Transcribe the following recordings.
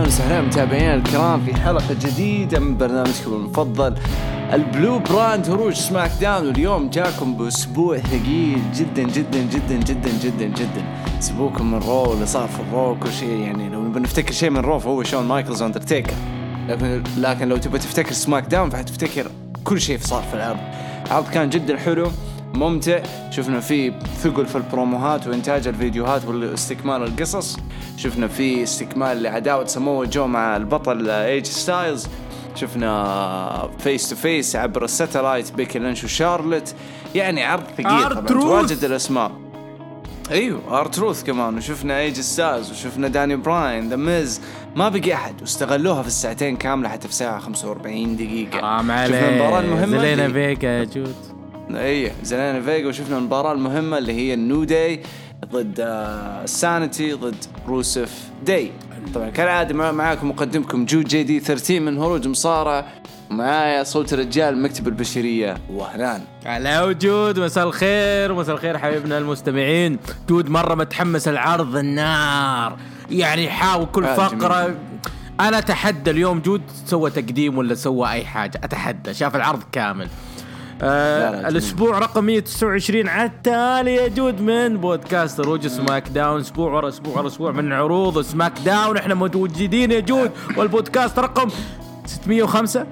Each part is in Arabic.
وسهلا متابعينا الكرام في حلقة جديدة من برنامجكم المفضل البلو براند هروج سماك داون. واليوم جاكم بأسبوع ثقيل جدا جدا جدا جدا جدا جدا. سيبوكم من رو اللي صار في الرو كل شيء، يعني لو بنفتكر شيء من رو فهو شون مايكلز أندرتيكر، لكن لو تبغى تفتكر سماك داون فهتفتكر كل شيء صار في العرض. العرض كان جدا حلو ممتع، شفنا فيه ثقل في البروموهات وإنتاج الفيديوهات والاستكمال القصص، شفنا فيه استكمال لعداوة ساموآ جو مع البطل ايج ستايلز، شفنا فيس تو فيس عبر الساتلايت بيكي لينش وشارلت. يعني عرض ثقيل طبعا تواجد الأسماء. ايوه ارتروث كمان، وشفنا ايج ستايلز وشفنا داني براين ذا ميز. ما بقي احد واستغلوها في الساعتين كاملة حتى في ساعة 45 دقيقة. شفنا المباراة المهمة زلينا فيجا يا جود. ايه زلينا فيجا، وشفنا المباراة المهمة اللي هي النيو داي ضد سانيتي ضد روسف داي. طبعا كالعادة معاكم مقدمكم جو جي دي 13 من هروج مصارع، ومعايا صوت الرجال مكتب البشرية وهنان. على وجود. مساء الخير ومساء الخير حبيبنا المستمعين. جود مرة متحمس العرض النار، يعني حاول كل فقرة جميل. أنا أتحدى اليوم جود سوى تقديم ولا سوى أي حاجة، أتحدى شاف العرض كامل. الأسبوع رقم 129 على التالي يا جود من بودكاست هروج سماك داون. أسبوع ورا أسبوع ورا أسبوع من عروض سماك داون احنا متواجدين يا جود. والبودكاست رقم 605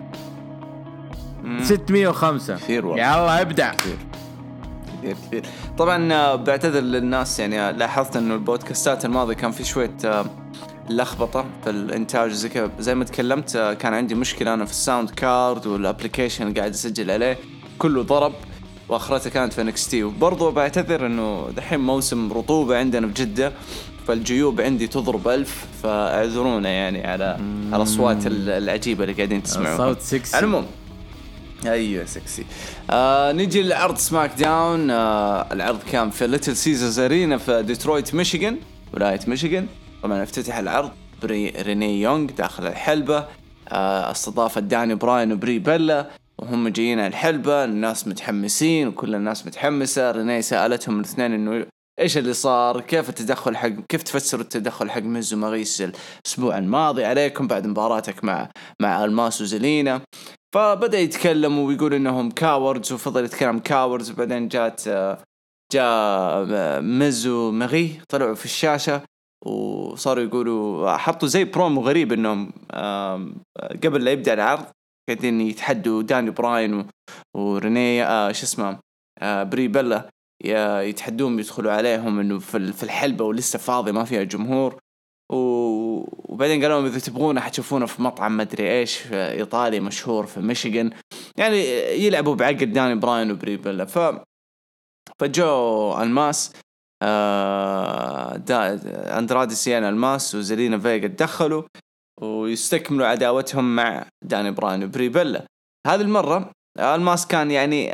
605. يلا ابدأ. كثير. طبعا بعتذر للناس، يعني لاحظت انه البودكاستات الماضية كان في شوية لخبطة في الانتاج زي ما تكلمت. كان عندي مشكلة انا في الساوند كارد والابليكيشن اللي قاعد اسجل عليه كله ضرب، واخرته كانت في NXT. وبرضه بعتذر انه دحين موسم رطوبة عندنا في جدة، فالجيوب عندي تضرب 1000، فاعذرونا يعني على الأصوات العجيبة اللي قاعدين تسمعوها. صوت سكسي. المهم ايوه سكسي. نيجي لعرض سماك داون. العرض كان في ليتل سيزرز أرينا في ديترويت ميشيغان، ولاية ميشيغان. طبعا افتتح العرض ريني يونغ داخل الحلبة، استضافت داني براين وبري بيلا وهم جايين الحلبة. الناس متحمسين وكل الناس متحمسة. ريني سألتهم الاثنين انه ايش اللي صار، كيف تفسروا التدخل حق ميز ومغيس الاسبوع الماضي عليكم بعد مباراتك مع الماس وزلينا. فبدأ يتكلم ويقول انهم كاوردز، وفضل يتكلم كاوردز. وبعدين جاء ميز ومغي طلعوا في الشاشة وصاروا يقولوا، حطوا زي برومو غريب انهم قبل لا يبدأ العرض قاعدين يتحدوا داني براين وريني بري بيلا، يتحدون يدخلوا عليهم انه في الحلبة ولسه فاضي ما فيها جمهور. وبعدين قالوا لهم اذا تبغونا حتشوفونا في مطعم مدري ايش في ايطاليا مشهور في ميشيغان، يعني يلعبوا بعقد داني براين وبري بيلا. فجو الماس اندرادي سيان الماس وزلينا فيجا تدخلوا ويستكملوا عداوتهم مع داني براين وبري بيلا. هذه المرة الماس كان يعني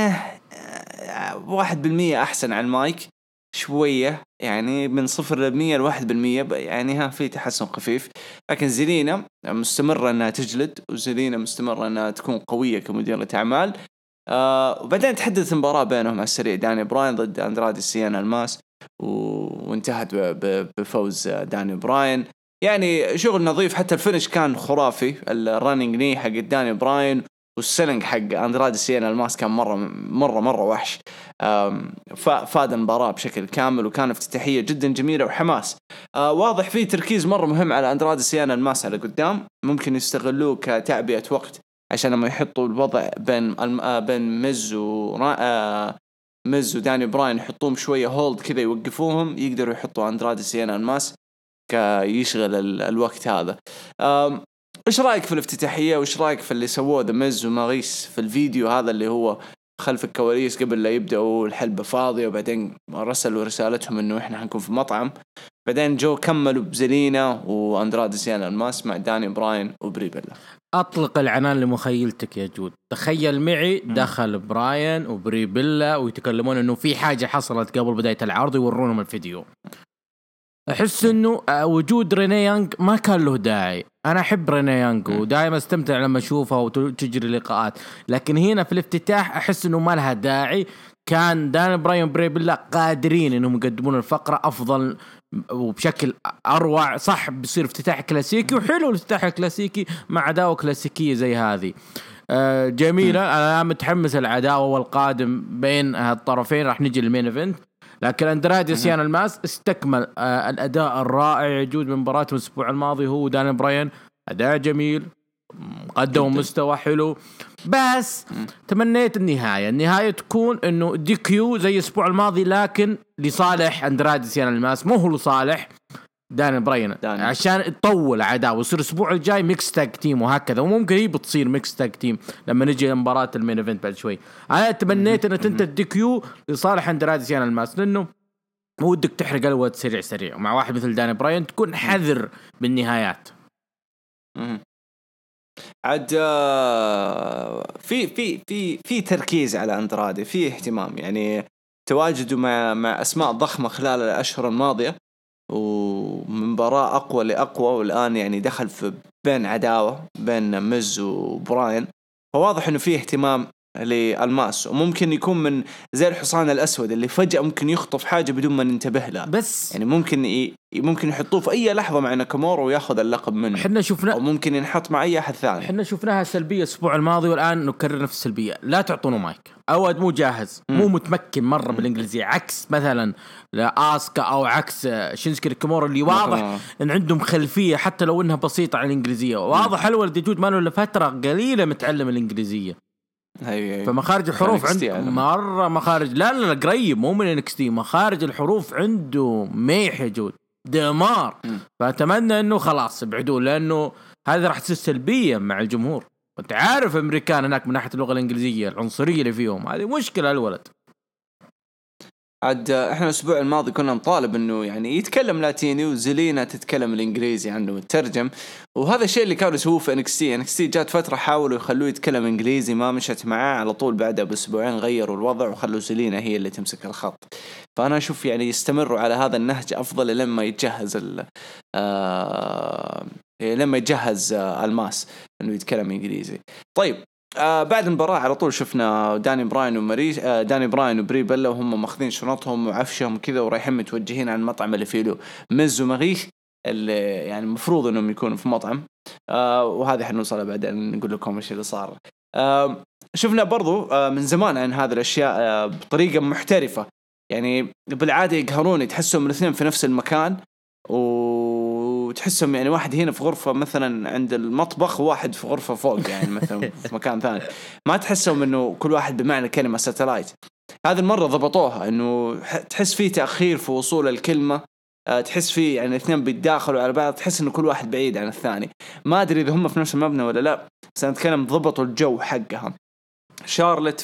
1% أحسن على المايك شوية، يعني من 0 ل 100 يعني في تحسن خفيف. لكن زلينا مستمرة أنها تجلد، وزلينا مستمرة أنها تكون قوية كمديرة أعمال. وبعدين تحدث المباراة بينهم على السريع، داني براين ضد أندرادي سيان الماس، وانتهت بفوز داني براين. يعني شغل نظيف، حتى الفينش كان خرافي. الرننج ني حق داني براين والسيلينج حق أندرادي سيانا الماس كان مرة وحش. فاد المباراة بشكل كامل، وكان افتتاحية جدا جميلة وحماس. واضح فيه تركيز مرة مهم على أندرادي سيانا الماس على قدام، ممكن يستغلوه كتعبئة وقت عشان لما يحطوا الوضع بين ميز وداني براين يحطوهم شوية هولد كذا يوقفوهم، يقدروا يحطوا أندرادي سيانا الماس كيشغل الوقت هذا. إيش رأيك في الافتتاحية، وإيش رأيك في اللي سووه ذا ميز وماغيس في الفيديو هذا اللي هو خلف الكواليس قبل لا يبدأوا الحلبة فاضية، وبعدين رسلوا رسالتهم إنه إحنا هنكون في مطعم، بعدين جو كملوا بزلينا وأندرادي سيانا الماس مع داني براين وبري بيلا. أطلق العنان لمخيلتك يا جود. تخيل معي دخل براين وبري بيلا ويتكلمون إنه في حاجة حصلت قبل بداية العرض، يورونهم الفيديو. أحس إنه وجود ريني يونغ ما كان له داعي. أنا أحب ريني يونغ ودائما استمتع لما أشوفها وتجري لقاءات، لكن هنا في الافتتاح أحس إنه ما لها داعي. كان داني براين بري بالله قادرين إنهم يقدمون الفقرة أفضل وبشكل اروع. صح بيصير افتتاح كلاسيكي وحلو الافتتاح الكلاسيكي مع عداوه كلاسيكيه زي هذه جميله. انا متحمس العداوه والقادم بين هالطرفين. راح نجي للمين ايفنت، لكن اندرادي سيان الماس استكمل الاداء الرائع يجوز من مباراته الاسبوع الماضي هو وداني براين. اداء جميل، قدموا مستوى حلو، بس تمنيت النهاية تكون انه دي كيو زي الاسبوع الماضي، لكن لصالح اندرادي سيان الماس، مو هو لصالح داني براين، عشان تطول عداوة ويصير الاسبوع الجاي ميكس تاج تيم وهكذا. وممكن هي بتصير ميكس تاج تيم لما نجي لمباراة المين ايفنت بعد شوي. انا تمنيت ان تنتهي دي كيو لصالح اندرادي سيان الماس، لانه ودك تحرق الوقت سريع ومع واحد مثل داني براين تكون حذر بالنهايات. عاد في تركيز على اندرادي، في اهتمام يعني تواجده مع اسماء ضخمه خلال الاشهر الماضيه، ومن مباراه اقوى لاقوى، والان يعني دخل في بين عداوه بين ميز وبراين، فواضح انه في اهتمام للماس، وممكن يكون من زي الحصان الاسود اللي فجاه ممكن يخطف حاجه بدون ما ننتبه لها. بس يعني ممكن يحطوه في اي لحظه مع ناكامورا وياخذ اللقب منه. احنا شفنا، او ممكن ينحط مع اي احد ثاني. احنا شفناها سلبيه الاسبوع الماضي، والان نكرر نفس السلبيه. لا تعطونه مايك، اود مو جاهز، مو متمكن مره بالانجليزيه، عكس مثلا لاسكا او عكس شينسكي ناكامورا اللي واضح ان عندهم خلفيه حتى لو انها بسيطه عن الانجليزيه. واضح الولد يجود ما له الا فتره قليله متعلم الانجليزيه. فمخارج الحروف عنده مرة مخارج لا قريب، مو من انكستي، مخارج الحروف عنده ميح يجود دمار. فأتمنى انه خلاص ابعدوه، لانه هذا راح تصير سلبية مع الجمهور. وانت عارف امريكان هناك من ناحية اللغة الانجليزية العنصرية اللي فيهم، هذه مشكلة الولد. عاد احنا الاسبوع الماضي كنا نطالب انه يعني يتكلم لاتيني وزلينا تتكلم الانجليزي عنده مترجم، وهذا الشيء اللي كانوا يسووه في انكستي جات فتره حاولوا يخلوه يتكلم انجليزي، ما مشت معاه، على طول بعدها باسبوعين غيروا الوضع وخلوا زلينا هي اللي تمسك الخط. فانا اشوف يعني يستمروا على هذا النهج افضل لما يتجهز لما يتجهز الماس انه يتكلم انجليزي. طيب بعد المباراة على طول شفنا داني براين وبري بيلا وهم ماخذين شنطهم وعفشهم كذا ورايحين متوجهين على المطعم اللي فيه له ميز ومغيخ، اللي يعني المفروض انهم يكونوا في مطعم. وهذه حنوصل بعدين نقول لكم ايش اللي صار. شفنا برضو من زمان عن هذه الاشياء بطريقة محترفة، يعني بالعادة يقهرون، تحسهم الاثنين في نفس المكان، وتحسهم يعني واحد هنا في غرفة مثلا عند المطبخ وواحد في غرفة فوق، يعني مثلا في مكان ثاني، ما تحسهم انه كل واحد بمعنى كلمة ساتلايت. هذه المرة ضبطوها، انه تحس فيه تأخير في وصول الكلمة، تحس فيه يعني الاثنين بيتداخلوا على بعض، تحس انه كل واحد بعيد عن الثاني. ما ادري اذا هم في نفس المبنى ولا لا، بس انا اتكلم ضبطوا الجو حقها. شارلت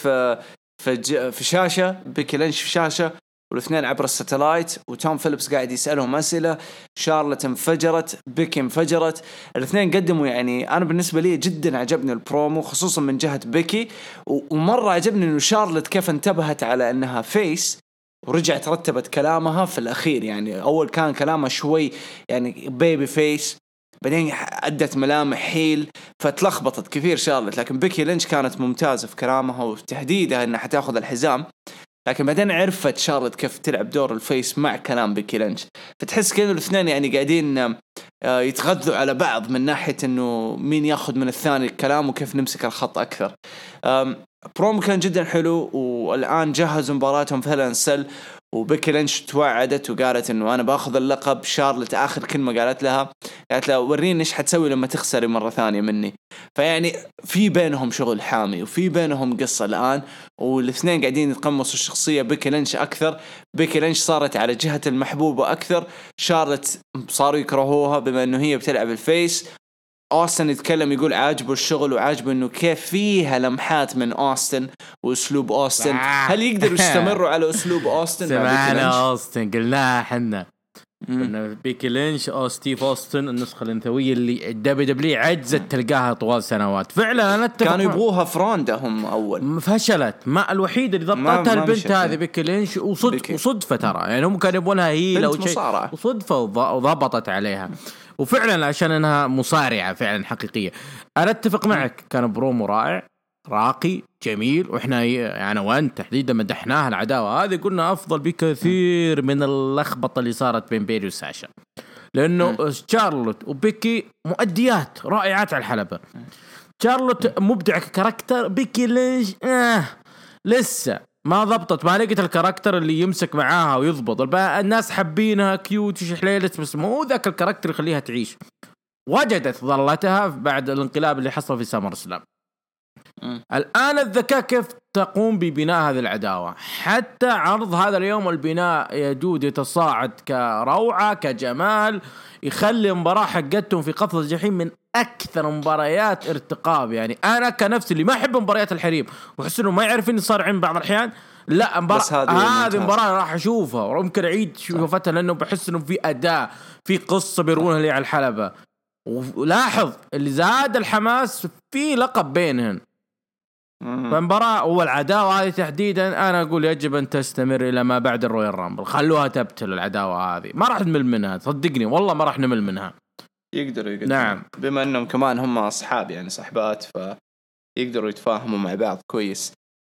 في شاشة، بيكي لينش في شاشة، والاثنين عبر الساتلايت، وتوم فيليبس قاعد يسألهم أسئلة. شارلت انفجرت، بيكي انفجرت، الاثنين قدموا يعني أنا بالنسبة لي جدا عجبني البرومو، خصوصا من جهة بيكي، ومرة عجبني إنه شارلت كيف انتبهت على أنها فيس ورجعت رتبت كلامها في الأخير. يعني أول كان كلامها شوي يعني بيبي فيس، بعدين أدت ملامح حيل، فتلخبطت كثير شارلت. لكن بيكي لينش كانت ممتازة في كلامها وتحديدها أنها حتاخذ الحزام، لكن بعدين عرفت شارلت كيف تلعب دور الفيس مع كلام بيكي لينش. فتحس كأنه الاثنين يعني قاعدين يتغذوا على بعض من ناحية انه مين ياخذ من الثاني الكلام وكيف نمسك الخط اكثر. بروم كان جدا حلو، والان جهزوا مباراتهم في هيل سيل، وبيكي لينش توعدت وقالت انه انا باخذ اللقب. شارلت اخر كلمة قالت لها وريني ايش حتسوي لما تخسري مرة ثانية مني. فيعني في بينهم شغل حامي وفي بينهم قصة الان، والاثنين قاعدين يتقمصوا الشخصية بيكي لينش اكثر. بيكي لينش صارت على جهة المحبوبة اكثر، شارلت صاروا يكرهوها بما انه هي بتلعب الفيس. أوستن يتكلم يقول عاجبه الشغل وعاجبه إنه كيف فيها لمحات من أوستن وأسلوب أوستن. هل يقدروا يستمروا على أسلوب أوستن؟ سمعنا أوستن قلناها حنا إنه بيكي لينش أو ستيف أوستن النسخة الأنثوية اللي دبليو عجزت تلقاها طوال سنوات. فعلا أنا أتفق، كانوا يبغوها فراندا هم أول، فشلت. ما الوحيدة اللي ضبطتها البنت هذه بيكي لينش، وصدفة ترى يعني هم كانوا يبونها هي لو شيء، وصدفة وضبطت عليها. وفعلا عشان انها مصارعة فعلا حقيقية. انا اتفق معك، كان برومو رائع، راقي جميل، واحنا يعني وانت تحديدا مدحناها العداوه هذه، قلنا افضل بكثير من اللخبطه اللي صارت بين بيري وساشا، لانه شارلوت وبيكي مؤديات رائعات على الحلبه. شارلوت مبدع كاركتر، بيكي ليش لسه ما ضبطت، ما لقيت الكاركتر اللي يمسك معاها ويضبط. الناس حابينها كيوت وشحليلة، بس مو ذاك الكاركتر يخليها تعيش. وجدت ظلتها بعد الانقلاب اللي حصل في سامر سلام. الآن الذكاء كيف تقوم ببناء هذه العداوة، حتى عرض هذا اليوم البناء يجود يتصاعد كروعة كجمال، يخلي مباراة حقتهم في قفص الجحيم من أكثر مباريات ارتقاب. يعني أنا كنفسي اللي ما أحب مباريات الحريم وحس إنه ما يعرف إني صار عين بعض الأحيان، لا هذه مباراة راح أشوفها وممكن أعيد شوفتها، لأنه بحس إنه في أداء في قصة بيرونها لي على الحلبة. ولاحظ اللي زاد الحماس في لقب بينهن. فالمباراة والعداوة هذه تحديدا أنا أقول يجب أن تستمر إلى ما بعد الرويال رامبل، خلوها تبتل العداوة هذه، ما راح نمل منها صدقني والله، ما راح نمل منها. يقدروا نعم، بما أنهم كمان هم أصحاب يعني صحبات، فيقدروا يتفاهموا مع بعض كويس.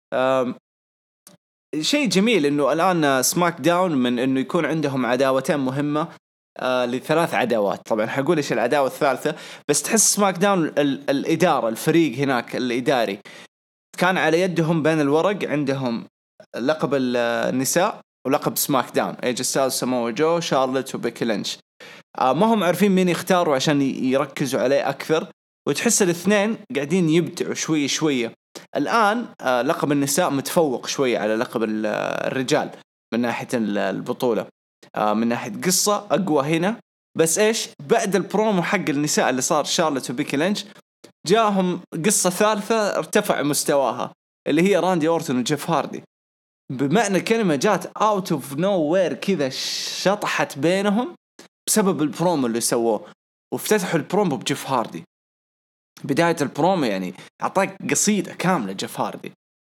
شيء جميل إنه الآن سماك داون من إنه يكون عندهم عداوتين مهمة لثلاث عداوات. طبعا حقول إيش العداوة الثالثة، بس تحس سماك داون الإدارة الفريق هناك الإداري كان على يدهم بين الورق، عندهم لقب النساء ولقب سماك داون، ايج ستايلز، ساموا جو، شارلوت وبيكي لينش. ما هم عارفين مين يختاروا عشان يركزوا عليه أكثر، وتحس الاثنين قاعدين يبدعوا شوية شوية. الآن لقب النساء متفوق شوية على لقب الرجال من ناحية البطولة، من ناحية قصة أقوى هنا. بس إيش بعد البرومو حق النساء اللي صار شارلوت وبيكي لينش، جاهم قصة ثالثة ارتفع مستواها، اللي هي راندي أورتون وجيف هاردي. بمعنى كلمة جات out of nowhere كذا، شطحت بينهم بسبب البرومو اللي سووه، وافتتحوا البرومو بجيف هاردي. بداية البرومو يعني أعطاك قصيدة كاملة جيف هاردي،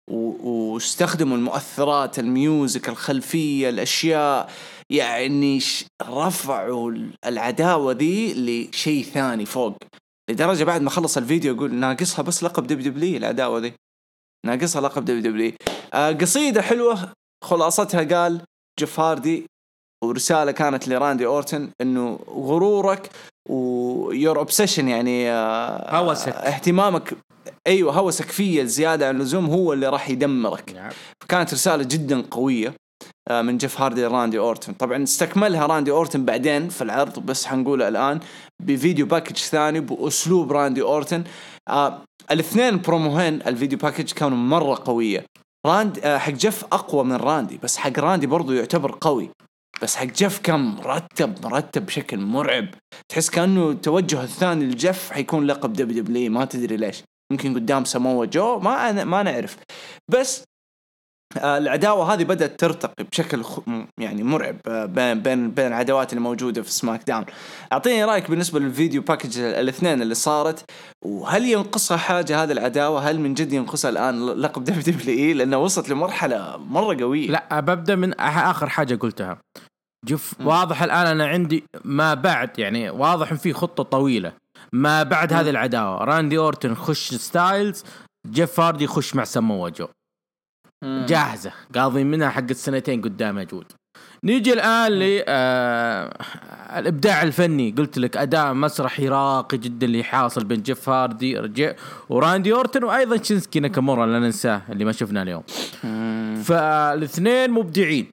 واستخدموا المؤثرات، الميوزك، الخلفية، الأشياء، يعني رفعوا العداوة ذي لشيء ثاني فوق، لدرجة بعد ما خلص الفيديو يقول ناقصها بس لقب دبليو العداوة ذي، ناقصها لقب دبليو. قصيدة حلوة خلاصتها قال جيف هاردي، ورسالة كانت لراندي أورتن إنه غرورك ويور أوبسيشن، يعني هوسك، اهتمامك، أيوة هوسك فيه زيادة عن اللزوم هو اللي راح يدمرك. فكانت رسالة جدا قوية من جيف هاردي لراندي أورتن. طبعا استكملها راندي أورتن بعدين في العرض، بس حنقوله الآن بفيديو باكج ثاني بأسلوب راندي أورتن. الاثنين بروموهين الفيديو باكج كانوا مرة قوية. حق جيف أقوى من راندي، بس حق راندي برضو يعتبر قوي، بس حق جيف كان مرتب بشكل مرعب. تحس كأنه توجه الثاني لجيف حيكون لقب دبليو، ما تدري ليش، ممكن قدام ساموا جو، ما نعرف. بس العداوة هذه بدأت ترتقي بشكل يعني مرعب بين العداوات اللي موجودة في سماك داون. أعطيني رأيك بالنسبة للفيديو باكج الاثنين اللي صارت، وهل ينقصها حاجة هذه العداوة؟ هل من جد ينقصها الآن لقب دبليو لأنه وصلت لمرحلة مرة قوية؟ لا، ببدأ من آخر حاجة قلتها. واضح الآن أنا عندي ما بعد، يعني واضح إن في خطة طويلة ما بعد هذه العداوة. راندي أورتن خش ستايلز، جيف هاردي يخش مع ساموا جو، جاهزة قاضي منها حق السنتين قدام موجود. نيجي الآن الإبداع الفني. قلت لك أداء مسرحي راقي جدا اللي حاصل بين جيف هاردي وراندي أورتن، وأيضا شينسكي ناكامورا لا ننساه اللي ما شفناه اليوم. فالاثنين مبدعين،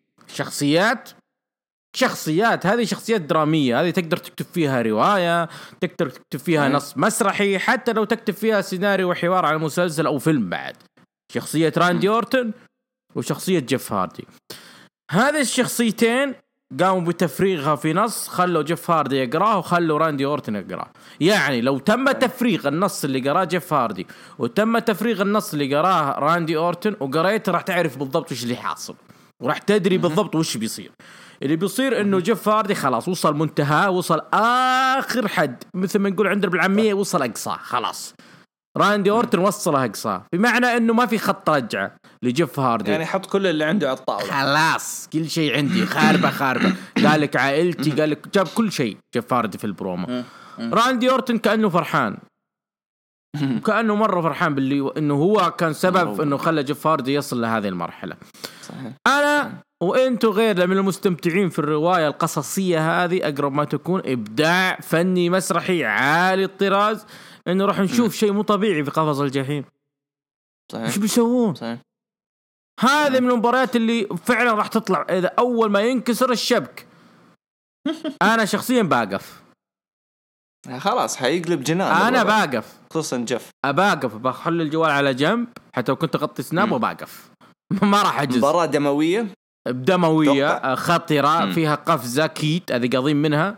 شخصيات هذه شخصيات درامية، هذه تقدر تكتب فيها رواية، تقدر تكتب فيها نص مسرحي، حتى لو تكتب فيها سيناريو وحوار على مسلسل أو فيلم. بعد شخصية راندي أورتن وشخصية جيف هاردي، هذه الشخصيتين قاموا بتفريغها في نص، خلوا جيف هاردي يقراه وخلوا راندي أورتن يقراه. يعني لو تم تفريغ النص اللي قراه جيف هاردي وتم تفريغ النص اللي قراه راندي أورتن وقريته، راح تعرف بالضبط وش اللي حاصل، وراح تدري بالضبط وش بيصير. اللي بيصير انه جيف هاردي خلاص وصل منتهى، وصل اخر حد، مثل ما نقول عندنا بالعاميه وصل اقصاه خلاص. راندي أورتن وصله اقصاه، بمعنى انه ما في خط رجعه لجيف هاردي، يعني حط كل اللي عنده على الطاوله، خلاص كل شيء عندي خاربه قال لك عائلتي، قال لك جاب كل شيء جيف هاردي في البرومو. راندي أورتن كأنه فرحان، كأنه مرة فرحان باللي إنه هو كان سبب إنه خلى جيف هاردي يصل لهذه المرحلة. صحيح. أنا وإنتو غير من المستمتعين في الرواية القصصية هذه أقرب ما تكون إبداع فني مسرحي عالي الطراز، إنه راح نشوف شيء مو طبيعي في قفص الجحيم. صحيح. إيش بيسوون؟ صحيح. هذه من المباريات اللي فعلا راح تطلع إذا أول ما ينكسر الشبك. أنا شخصيا باقف، خلاص حيقلب جنان. أنا باقف خصوصا جف أباقف، بخلي الجوال على جنب حتى لو كنت أغطي سناب وباقف. ما راح أجلس. مباراة دموية بدموية خطيرة فيها قفزة كيت هذه قاضين منها،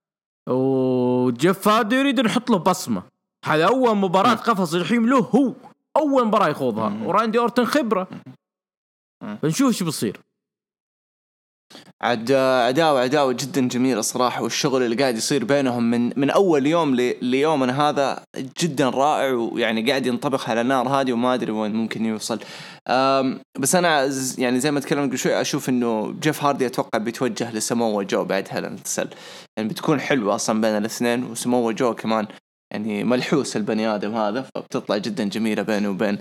وجيف هاردي يريد نحط له بصمة. هذا أول مباراة قفص الجحيم له، هو أول مباراة يخوضها، وراندي أورتن خبرة. بنشوف شو بصير. عداوة جدا جميلة صراحة، والشغل اللي قاعد يصير بينهم من أول يوم ليومنا هذا جدا رائع، ويعني قاعد ينطبخ على النار هذه وما أدري وين ممكن يوصل. بس أنا يعني زي ما تكلمت قبل شوي أشوف إنه جيف هاردي أتوقع بيتوجه لسموه جو بعد هالانتصال، يعني بتكون حلوة أصلا بين الاثنين، وسموه جو كمان يعني ملحوس البني آدم هذا، فبتطلع جدا جميلة بينه وبين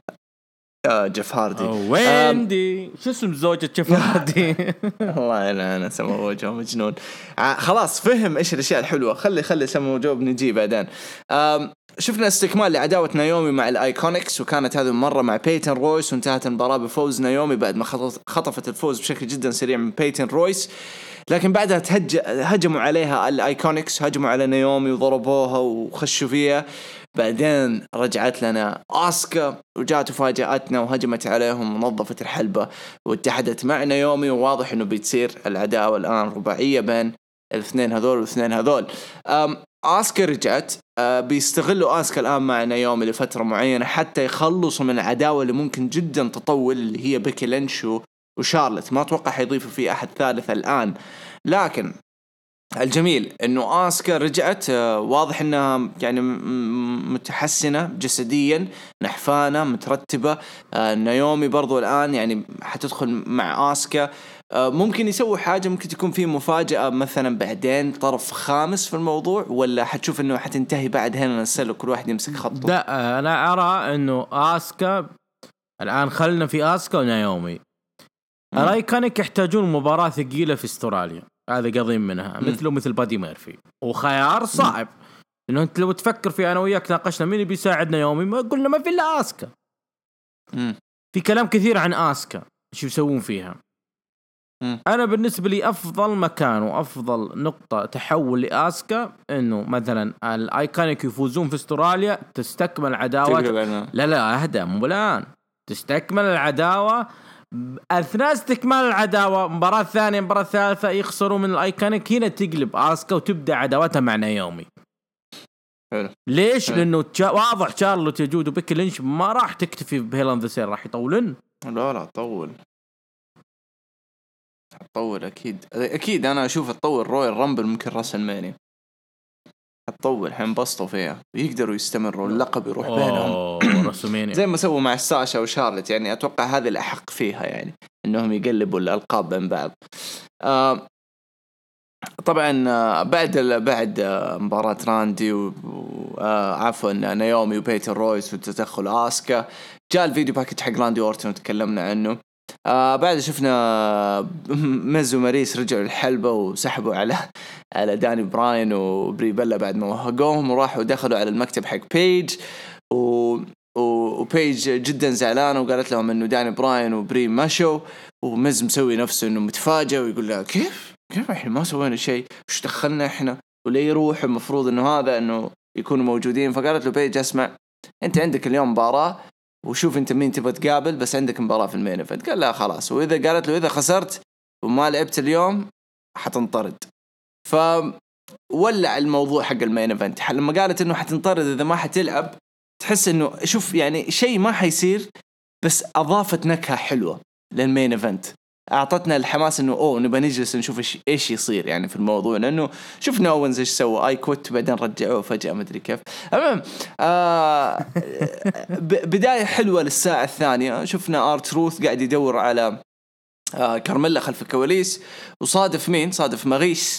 جيف هاردي. ويندي شو اسم زوجة جيف هاردي؟ والله أنا سموه جو مجنون. خلاص فهم إيش الأشياء الحلوة، خلي سموه جو بنجي بعدين. شفنا استكمال لعداوة نايومي مع الآيكونيكس، وكانت هذه المرة مع بيتن رويس، وانتهت المباراة بفوز نايومي بعد ما خطفت الفوز بشكل جدا سريع من بيتن رويس. لكن بعدها هجموا عليها الآيكونيكس، هجموا على نايومي وضربوها وخشوا فيها. بعدين رجعت لنا آسكا وجات وفاجأتنا وهجمت عليهم ونظفت الحلبة واتحدت مع نايومي، وواضح انه بتصير العداوة الآن رباعية بين الاثنين هذول. آسكا رجعت، بيستغلوا آسكا الآن مع نايومي لفترة معينة حتى يخلصوا من العداوة اللي ممكن جدا تطول، اللي هي بيكي لينش وشارلت. ما أتوقع حيضيفوا فيه أحد ثالث الآن، لكن الجميل انه آسكا رجعت، واضح انها يعني متحسنة جسديا، نحفانة مترتبة. نايومي برضو الان يعني حتدخل مع آسكا، ممكن يسوي حاجة، ممكن تكون فيه مفاجأة مثلا بعدين طرف خامس في الموضوع، ولا حتشوف انه حتنتهي بعد هنا نسلو كل واحد يمسك خطه. لا انا ارى انه آسكا الان خلنا في آسكا ونايومي. الآيكونيك يحتاجون مباراة ثقيلة في استراليا، هذا قضيم منها مثل بادي ميرفي، وخيار صعب انه انت لو تفكر في انا وياك ناقشنا مين بيساعدنا يومي، ما قلنا ما في الا آسكا. في كلام كثير عن آسكا شو يسوون فيها. انا بالنسبه لي افضل مكان وافضل نقطه تحول لآسكا انه مثلا الآيكونيك يفوزون في استراليا، تستكمل العداوات. لا اهدى مو الان، تستكمل العداوه، اثناء استكمال العداوه مباراه ثانيه مباراه ثالثه يخسروا من الآيكونيك، هنا تقلب آسكا وتبدا عداوتها مع نايومي. ليش؟ لانه واضح شارلوت يجود وبيكي لينش ما راح تكتفي بهيلان ذا سير، راح يطولن. لا طول اكيد انا اشوف تطول رويال رامبل، ممكن راس المانيا تطول، حينبسطوا فيها ويقدروا يستمروا، اللقب يروح بينهم زي ما سووا مع ساشا وشارلت. يعني اتوقع هذه الاحق فيها، يعني انهم يقلبوا الالقاب بين بعض. طبعا بعد مباراة راندي عفوا نايومي وبيتر رويس وتدخل آسكا، جاء الفيديو باكج حق راندي أورتن وتكلمنا عنه. بعد شفنا ميز وماريس رجعوا الحلبة وسحبوا على داني براين وبري بيلا بعد ما وهقوهم، وراحوا دخلوا على المكتب حق بيج، وبيج جدا زعلانة وقالت لهم انه داني براين وبري مشوا، وميز مسوي نفسه انه متفاجئ ويقول لها كيف احنا ما سوينا شيء، وش دخلنا احنا وليه يروح، المفروض انه هذا انه يكونوا موجودين. فقالت له بيج اسمع، انت عندك اليوم مباراة وشوف انت مين تبغى تقابل، بس عندك مباراة في المين ايفنت. قال لا خلاص، واذا قالت له اذا خسرت وما لعبت اليوم حتنطرد. فولع الموضوع حق المين ايفنت. لما قالت انه حتنطرد اذا ما حتلعب، تحس انه شوف يعني شيء ما حيصير، بس اضافت نكهة حلوة للمين ايفنت، اعطتنا الحماس انه نبغى نجلس نشوف ايش يصير يعني في الموضوع. لانه شفنا اونز ايش سوى، اي كوت بعدين رجعوه فجأة ما ادري كيف. المهم بداية حلوة للساعة الثانية. شفنا ارتروث قاعد يدور على كارميلا خلف الكواليس، وصادف مين؟ صادف مغيس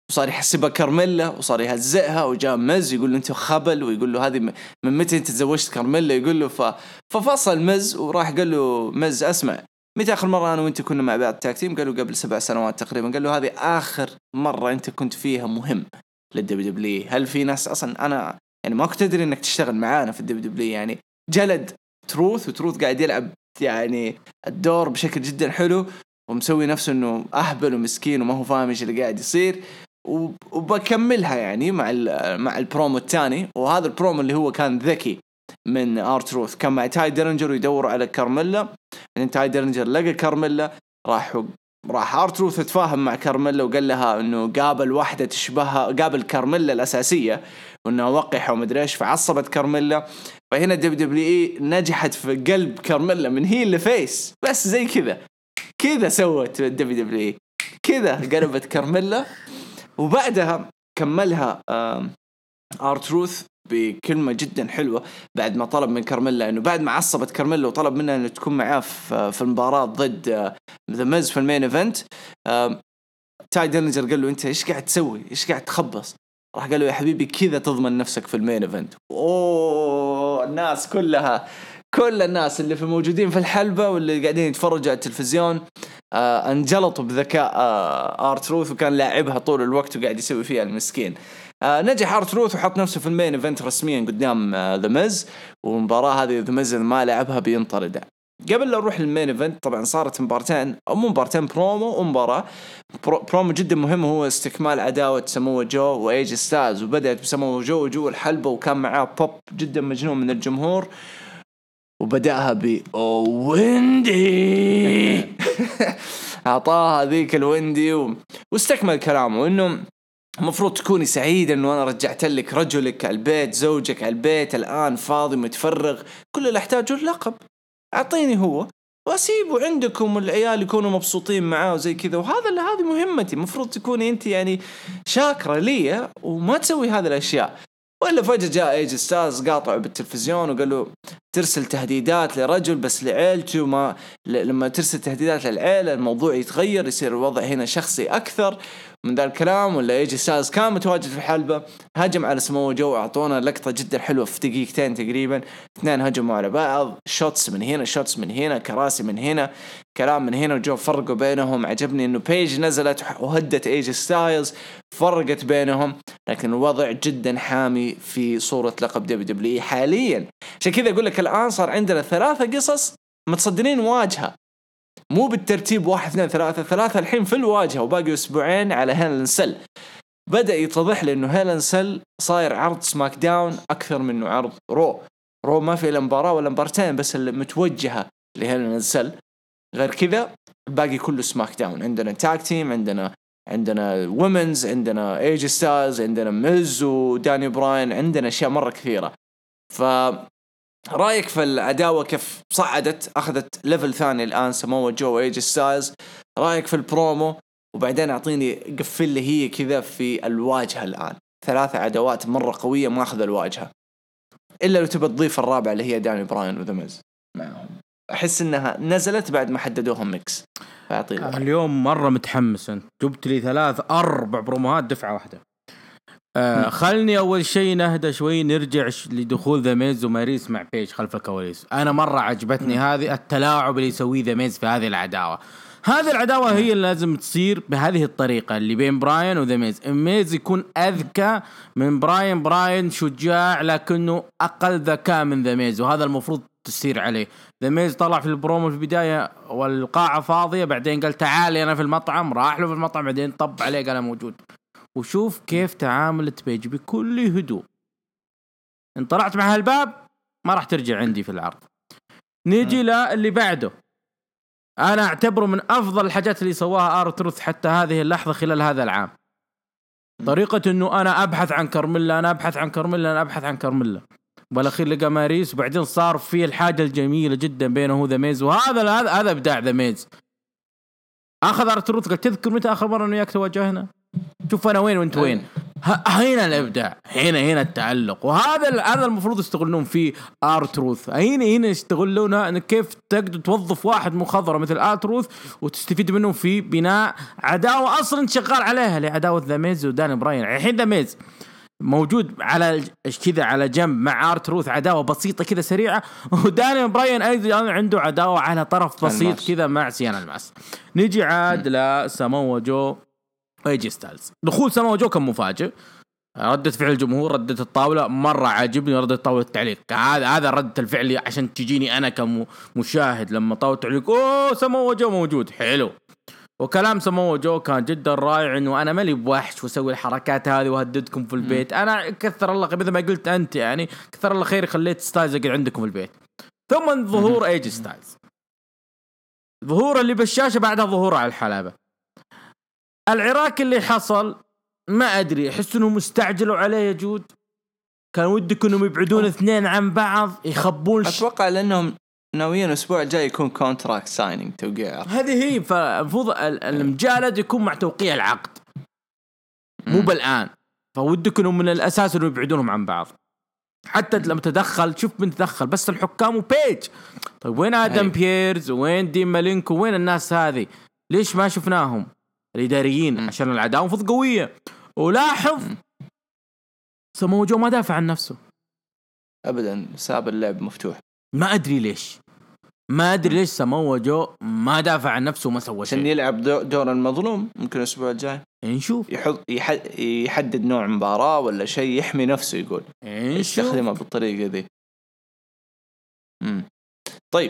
وصار يحسبها كارميلا وصار يهزئها، وجاء مز يقول له انت خبل، ويقول له هذه من متى انت تزوجت كارميلا، يقول له ففصل مز وراح قال له مز اسمع متى آخر مرة أنا وأنت كنا مع بعض تاكتيم؟ قالوا قبل 7 سنوات تقريبا. قال له هذه آخر مرة أنت كنت فيها مهم للدبليو. هل في ناس أصلا أنا يعني ما كنت أدري إنك تشتغل معانا في الدبليو؟ يعني جلد تروث، وتروث قاعد يلعب يعني الدور بشكل جدا حلو، ومسوي نفسه إنه أهبل ومسكين وما هو فاهم إيش اللي قاعد يصير. وبكملها يعني مع البرومو الثاني، وهذا البرومو اللي هو كان ذكي من آرتروث، كان مع تاي ديرنجر ويدوروا على كارميلا. يعني تاي ديرنجر لقى كارميلا، راح آرتروث تفاهم مع كارميلا وقال لها انه قابل واحدة تشبهها، قابل كارميلا الأساسية وانها وقحة ومدري ايش، فعصبت كارميلا. فهنا دبليو نجحت في قلب كارميلا من هي اللي فيس، بس زي كذا سوت دبليو كذا قلبت كارميلا. وبعدها كملها آرتروث بكلمة جدا حلوة بعد ما طلب من كارميلا، انه بعد ما عصبت كارميلا وطلب منها انه تكون معاه في المباراة ضد ذا ميز في المين ايفنت. تاي ديلينجر قال له انت ايش قاعد تسوي، ايش قاعد تخبص؟ راح قال له يا حبيبي كذا تضمن نفسك في المين ايفنت. الناس كل الناس اللي في موجودين في الحلبة واللي قاعدين يتفرجوا على التلفزيون انجلطوا بذكاء آرتروث، وكان لاعبها طول الوقت وقاعد يسوي فيها المسكين. نجح آرتروث وحط نفسه في المين ايفنت رسميا قدام ذا ميز، والمباراة هذه ذا ميز ما لعبها بينطرد. قبل لا نروح للمين ايفنت طبعا صارت مبارتين او مو مبارتين، برومو ومباراة. برومو جدا مهم هو استكمال عداوة ساموا جو وايج ستايلز، وبدأت بساموا جو جوا الحلبة وكان معاه بوب جدا مجنون من الجمهور، وبدأها ويندي أعطاها هذيك الويندي واستكمل كلامه إنه مفروض تكوني سعيدة إنه أنا رجعت لك رجلك على البيت، زوجك على البيت الآن فاضي متفرغ، كل اللي أحتاجه اللقب، أعطيني هو وأسيبه عندكم والعيال يكونوا مبسوطين معاه وزي كذا. هذه مهمتي، مفروض تكوني أنت يعني شاكرة لي وما تسوي هذه الأشياء. وإلا فجأة جاء ايج ستارز قاطع بالتلفزيون وقال له ترسل تهديدات لرجل بس لعيلتي، وما لما ترسل تهديدات للعيلة الموضوع يتغير، يصير الوضع هنا شخصي أكثر من ذا الكلام. ولا ايج ستارز كان متواجد في الحلبة، هجم على سمو جو، أعطونا لقطة جدا حلوة في دقيقتين تقريبا، اثنين هجموا على بعض، شوتس من هنا شوتس من هنا، كراسي من هنا، كلام من هنا، وجو فرقوا بينهم. عجبني انه بيج نزلت وهدت ايج ستايلز، فرقت بينهم، لكن الوضع جدا حامي في صورة لقب دبليو حاليا. عشان كذا اقول لك الان صار عندنا 3 قصص متصدرين واجهة، مو بالترتيب 1 2 3 الحين في الواجهة، وباقي اسبوعين على هيل سل. بدأ يتضح لي انه هيل سل صاير عرض سماك داون اكثر منه عرض رو ما في الا مباراة ولا مبارتين بس اللي متوجهة لهيل سل، غير كذا باقي كله سماك داون. عندنا تاك تيم، عندنا وومنز، عندنا ايج ستايلز، عندنا ميز وداني براين، عندنا اشياء مرة كثيرة. فرأيك في العداوة كيف صعدت اخذت ليفل ثاني الان سمو جو وايج ستايلز؟ رأيك في البرومو؟ وبعدين اعطيني قفل لي هي كذا في الواجهة الان. 3 عداوات مرة قوية ما اخذ الواجهة، الا لو تبى تضيف الرابع اللي هي داني براين وذا ميز معهم. احس انها نزلت بعد ما حددوهم ميكس. اليوم مرة متحمس، انت جبت لي 3 4 بروموهات دفعة واحدة. خلني اول شيء نهدى شوي، نرجع لدخول ذا ميز وماريس مع بيج خلف الكواليس. انا مرة عجبتني هذه التلاعب اللي يسويه ذا ميز في هذه العداوة. هذه العداوة هي اللي لازم تصير بهذه الطريقة اللي بين براين وذا ميز. ميز يكون أذكى من براين شجاع لكنه أقل ذكاء من ذا ميز، وهذا المفروض تسير عليه. ذا ميز طلع في البرومو في البداية والقاعة فاضية، بعدين قال تعالي أنا في المطعم، راح له في المطعم، بعدين طب عليه قال موجود. وشوف كيف تعاملت بيج بكل هدوء. إن طلعت مع هالباب ما راح ترجع عندي في العرض. نيجي للي بعده، أنا أعتبره من أفضل الحاجات اللي سواها آرتروث حتى هذه اللحظة خلال هذا العام. طريقة إنه أنا أبحث عن كارميلا، بالأخير لقى ماريس، وبعدين صار في الحاجة الجميلة جدا بينه وذا ميز، وهذا إبداع ذا ميز. أخذ آرتروث قال تذكر متى آخر مرة إنه ياك تواجهنا؟ شوف أنا وين وأنت وين. هنا الابداع، هنا التعلق، هذا المفروض يستغلون فيه ارتروث. هنا يستغلونه ان كيف تقدر توظف واحد مخضرم مثل ارتروث وتستفيد منه في بناء عداوه اصلا شغال عليها، لعداوه ذا ميز وداني براين. الحين ذا ميز موجود على كذا على جنب مع ارتروث، عداوه بسيطه كذا سريعه، وداني براين ايضا عنده عداوه على طرف بسيط كذا مع سيان الماس. نجي عاد لسامو جو ايجي ستايلز. دخول سامو جو كان مفاجئ، ردة فعل الجمهور، ردة الطاولة مرة عاجبني، ردة طاولة التعليق، هذا ردة الفعل عشان تجيني أنا كمشاهد لما طاولة التعليق أوه سامو جو موجود حلو. وكلام سامو جو كان جدا رائع، إنه أنا مالي بوحش وسوي الحركات هذه وهددكم في البيت، أنا كثر الله مثل ما قلت أنت يعني كثر الله خيري خليت ستايلز يقعد عندكم في البيت. ثم ظهور ايجي ستايلز، ظهور اللي بالشاشة بعدها ظهور على الحلبة. العراك اللي حصل ما أدري، أحس إنه مستعجلوا عليه يا جود، كان ودك إنهم يبعدون اثنين عن بعض يخبون أتوقع لأنهم ناويين الأسبوع الجاي يكون كونتراكت ساينينج توقيع. هذه هي، فالمفروض المجالد يكون مع توقيع العقد مو بالآن، فودك إنهم من الأساس إنهم يبعدونهم عن بعض. حتى لما تدخل شوف من تدخل بس الحكام وبيج، طيب وين آدم بييرز وين ديم مالينكو وين الناس هذه؟ ليش ما شفناهم الإداريين؟ عشان العداوة مفروض قوية. ولاحظ سامو جو ما دافع عن نفسه أبدا، ساب اللعب مفتوح. ما أدري ليش سامو جو ما دافع عن نفسه وما سوى شيء. عشان يلعب دور المظلوم. ممكن الأسبوع الجاي نشوف يحدد نوع مباراة ولا شيء يحمي نفسه، يقول يستخدمها بالطريقة دي. طيب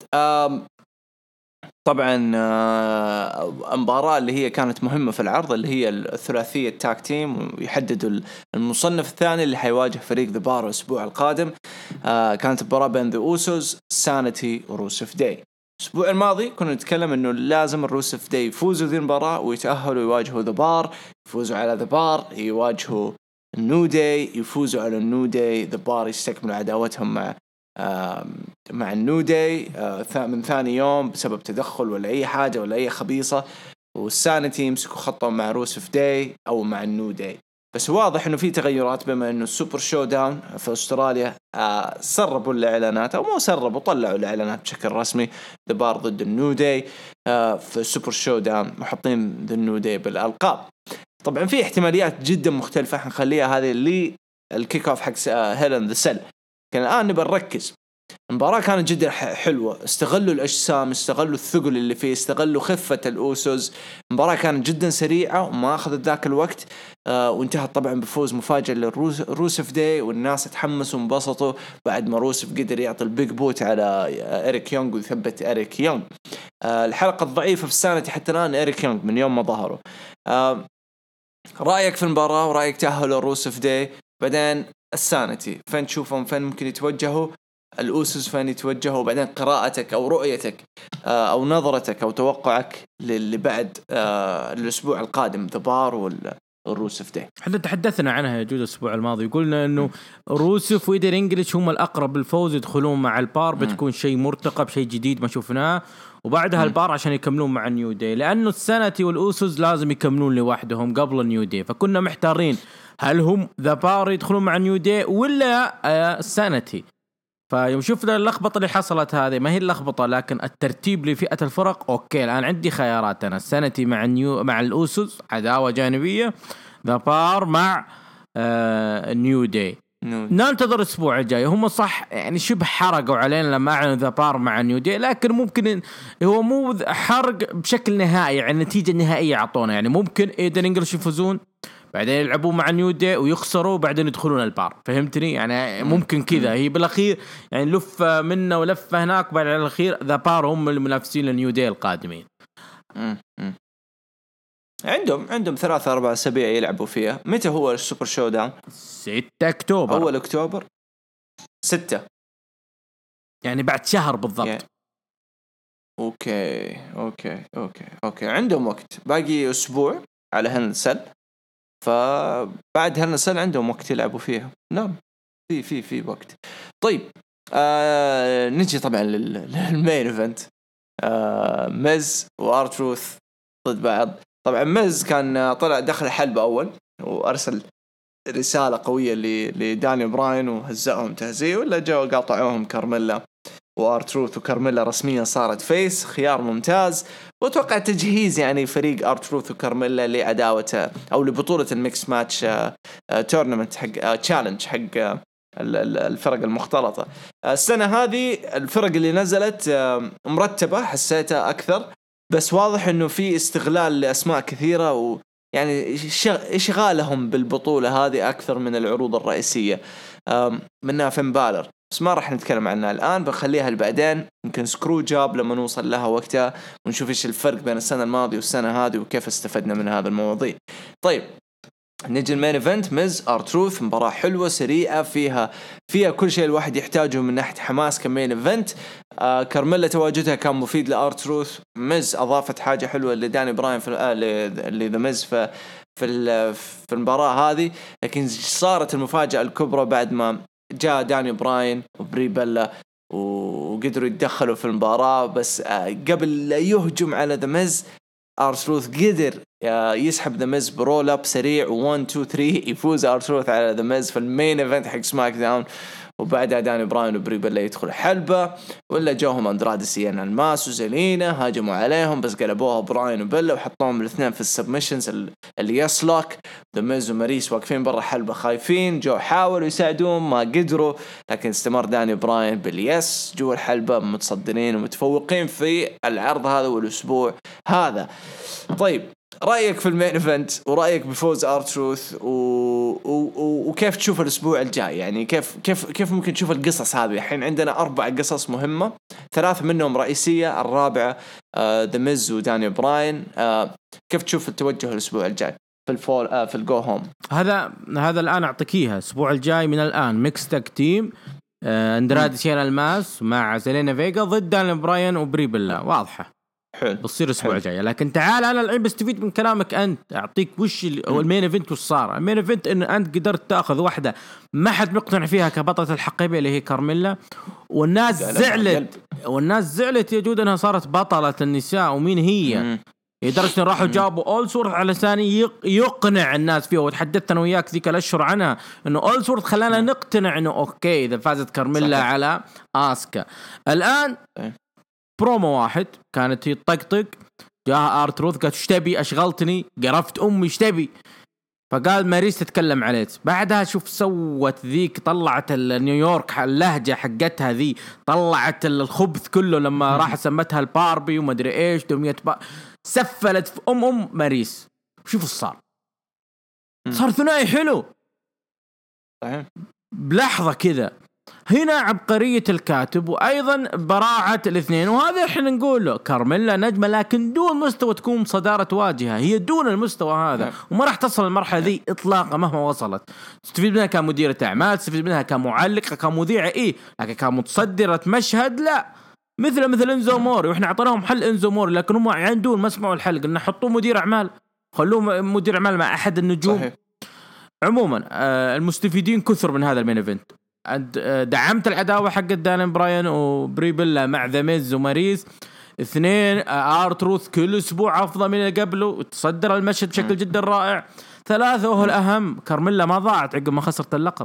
طبعا المباراة اللي هي كانت مهمة في العرض اللي هي الثلاثية التاك تيم، ويحددوا المصنف الثاني اللي حيواجه فريق ذا بار الأسبوع القادم. كانت مباراة بين ذا أوسوس، سانيتي وروسف داي. الأسبوع الماضي كنا نتكلم إنه لازم الروسف داي يفوزوا ذي المباراة ويتأهلوا يواجهوا ذا بار، يفوزوا على ذا بار يواجهوا النو داي، يفوزوا على النو داي ذا بار يستكملوا عداوتهم مع النو داي من ثاني يوم بسبب تدخل ولا أي حاجة ولا أي خبيصة، والسانيتي يمسكوا خطهم مع روسف داي أو مع النو داي. بس واضح إنه في تغيرات، بما إنه السوبر شو داون في أستراليا سربوا الإعلانات أو مو سربوا، طلعوا الإعلانات بشكل رسمي ذا بار ضد النو داي في السوبر شو داون، محطين ذا النو داي بالألقاب. طبعا في احتماليات جدا مختلفة، حنخليها هذه اللي الكيك اوف حق هيلن ذا سيل. كان الآن نبى نركز. المباراة كانت جدا حلوة، استغلوا الأجسام، استغلوا الثقل اللي فيه، استغلوا خفة الأوسوس. المباراة كانت جدا سريعة وما أخذت ذاك الوقت، وانتهت طبعا بفوز مفاجئ للروسف داي، والناس تحمسوا وانبسطوا بعد ما روسف قدر يعطي البيج بوت على إريك يونغ ويثبت إريك يونغ. الحلقة الضعيفة في السانتي حتى الآن إريك يونغ من يوم ما ظهروا. رأيك في المباراة ورأيك تأهل الروسف داي؟ بعدين السانتي فين تشوفهم، فين ممكن يتوجهوا؟ الأوسوس فين يتوجهوا؟ وبعدين قراءتك أو رؤيتك أو نظرتك أو توقعك اللي بعد الأسبوع القادم ذا بار والروسف داي. احنا تحدثنا عنها يا جود الأسبوع الماضي، قلنا إنه روسف وإيدر إنجليش هم الأقرب للفوز، يدخلون مع البار بتكون شيء مرتقب، شيء جديد ما شفناه، وبعدها البار عشان يكملون مع النيو داي، لأنه السنتي والأوسوس لازم يكملون لوحدهم قبل النيو داي. فكنا محتارين هل هم ذا بار يدخلون مع النيو داي ولا السنتي. فيوم شفنا اللخبطة اللي حصلت هذه، ما هي اللخبطة لكن الترتيب لفئة الفرق، أوكي الآن عندي خيارات أنا، السنتي مع الأوسوس عداوة جانبية، ذا بار مع النيو داي. ننتظر الأسبوع الجاي. هم صح يعني شبه حرقوا علينا لما أعلنوا ذا بار مع نيو داي، لكن ممكن هو مو حرق بشكل نهائي، يعني النتيجة النهائية عطونا، يعني ممكن إيدن إنجلش يفوزون بعدين يلعبوا مع نيو داي ويخسروا وبعدين يدخلون البار، فهمتني يعني؟ ممكن كذا هي بالاخير، يعني لفه منا ولفه هناك، بعد الاخير ذا بار هم المنافسين لنيو داي القادمين. عندهم 3-4 أسابيع يلعبوا فيها. متى هو السوبر شو داون؟ 6 أكتوبر. أول أكتوبر 6، يعني بعد شهر بالضبط يعني. أوكي عندهم وقت، باقي أسبوع على هنسل، فبعد هالنسل عندهم وقت يلعبوا فيها. نعم في وقت. طيب نجي طبعا للمين إيفنت، ميز وآرتروث ضد بعض. طبعا ميز كان طلع دخل الحلبة أول وأرسل رسالة قوية لداني براين وهزأهم تهزيه، ولا جو قاطعوهم كارميلا وارتروث، وكارميلا رسميا صارت فيس. خيار ممتاز، واتوقع تجهيز يعني فريق ارتروث وكارميلا لعداوة او لبطولة الميكس ماتش تورنمنت حق تشالنج حق الفرق المختلطة. السنة هذه الفرق اللي نزلت مرتبة حسيتها أكثر، بس واضح إنه في استغلال لأسماء كثيرة، ويعني إشغالهم بالبطولة هذه أكثر من العروض الرئيسية. منها فين بالر، بس ما راح نتكلم عنها الآن، بخليها لبعدين. يمكن سكرو جاب لما نوصل لها وقتها ونشوف إيش الفرق بين السنة الماضية والسنة هذه وكيف استفدنا من هذا المواضيع. طيب نجي المين ايفنت، ميز ارتروث. مباراة حلوة سريعة فيها كل شيء الواحد يحتاجه من ناحية حماس كمين ايفنت. كارميلا تواجدها كان مفيد لارتروث. ميز اضافت حاجة حلوة لداني براين اللي ذا ميز في المباراة هذه. لكن صارت المفاجأة الكبرى بعد ما جاء داني براين وبري بيلا وقدروا يتدخلوا في المباراة. بس قبل لا يهجم على ذا ميز، ارتروث قدر يسحب ذا ميز برول اب سريع 1 2 3 يفوز ارتروث على ذا ميز في المين ايفنت حق سماك داون. وبعدها داني براين وبري بيلا يدخل حلبة، ولا جاهم اندراد سيانا الماس وزلينا هاجموا عليهم، بس قلبوها براين وبيلا وحطوهم الاثنين في السبمشنز اللي يسلوك. ذا ميز وماريس واقفين برا حلبة خايفين، جو حاولوا يساعدون ما قدروا، لكن استمر داني براين باليس جوا الحلبة متصدرين ومتفوقين في العرض هذا والاسبوع هذا. طيب رأيك في المين ايفنت، ورأيك بفوز ارتروث، وكيف تشوف الأسبوع الجاي؟ يعني كيف ممكن تشوف القصص هذه؟ الحين عندنا 4 قصص مهمة، 3 منهم رئيسية، الرابعة ذا ميز وداني براين. كيف تشوف التوجه الأسبوع الجاي في الجو هوم؟ هذا الآن أعطيك إياها. الأسبوع الجاي من الآن ميكس تاج تيم، اندراد سيانا الماس مع زلينا فيجا ضد داني براين وبري بيلا. واضحة حلو بتصير الاسبوع الجاي. لكن تعال انا الحين بستفيد من كلامك انت، اعطيك وش هو المين ايفنت. وش صار المين ايفنت؟ ان انت قدرت تاخذ واحده ما حد مقتنع فيها كبطله الحقيبه اللي هي كارميلا، والناس زعلت يا جود انها صارت بطله النساء. ومين هي؟ لدرجه ان راحوا جابوا اولسورث على ثاني يقنع الناس فيها. وتحدثت انا وياك ذيك الاشهر عنها انه اولسورث خلانا نقتنع انه اوكي اذا فازت كارميلا صحيح على اسكا. الان برومو واحد كانت يطقطق، جاء ارتروث قالت ايش تبي؟ اشغلتني، قرفت امي، ايش تبي؟ فقال ماريس تتكلم عليك. بعدها شوف سوت ذيك، طلعت نيويورك اللهجه حقتها ذي، طلعت الخبث كله لما راح سمتها الباربي وما ادري ايش دمية سفلت في ام ماريس. شوف صار ثنائي حلو بلحظه كذا. هنا عبقرية الكاتب وأيضا براعة الاثنين. وهذا احنا نقول له كارميلا نجمة، لكن دون مستوى تكون صدارة واجهة، هي دون المستوى هذا وما راح تصل المرحلة ذي إطلاقا مهما وصلت. تستفيد منها كمديرة أعمال، تستفيد منها كمعلقة، كمذيعة لكن كمتصدرة مشهد لا. مثل إنزو موري، وإحنا عطيناهم حل إنزو موري لكن هم عندهم ما سمعوا الحل، قلنا حطوه مدير أعمال، خلوه مدير أعمال مع أحد النجوم صحيح. عموما المستفيدين كثر من هذا المين ايفنت. دعمت العداوة حق داني براين وبري بيلا مع ذا ميز وماريس. 2 ارتروث كل اسبوع افضل من اللي قبله وتصدر المشهد بشكل جدا رائع. 3 وهو الاهم، كارميلا ما ضاعت عقب ما خسرت اللقب.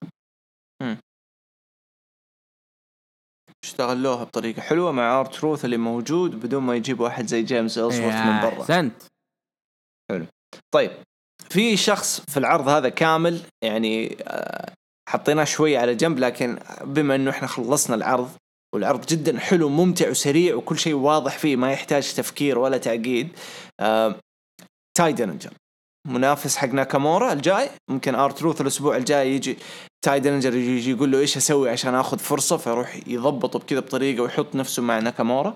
اشتغلوها بطريقة حلوة مع ارتروث اللي موجود بدون ما يجيب واحد زي جيمس إلسورث من برا. احسنت. حلو. طيب في شخص في العرض هذا كامل يعني حطيناه شوي على جنب، لكن بما انه احنا خلصنا العرض والعرض جدا حلو ممتع وسريع وكل شيء واضح فيه ما يحتاج تفكير ولا تعقيد. تاي ديلينجر منافس حق ناكامورا الجاي. ممكن ارتروث الاسبوع الجاي يجي تاي ديلينجر يجي يقول له ايش اسوي عشان اخذ فرصة، فيروح يضبطه بكذا بطريقة ويحط نفسه مع ناكامورا.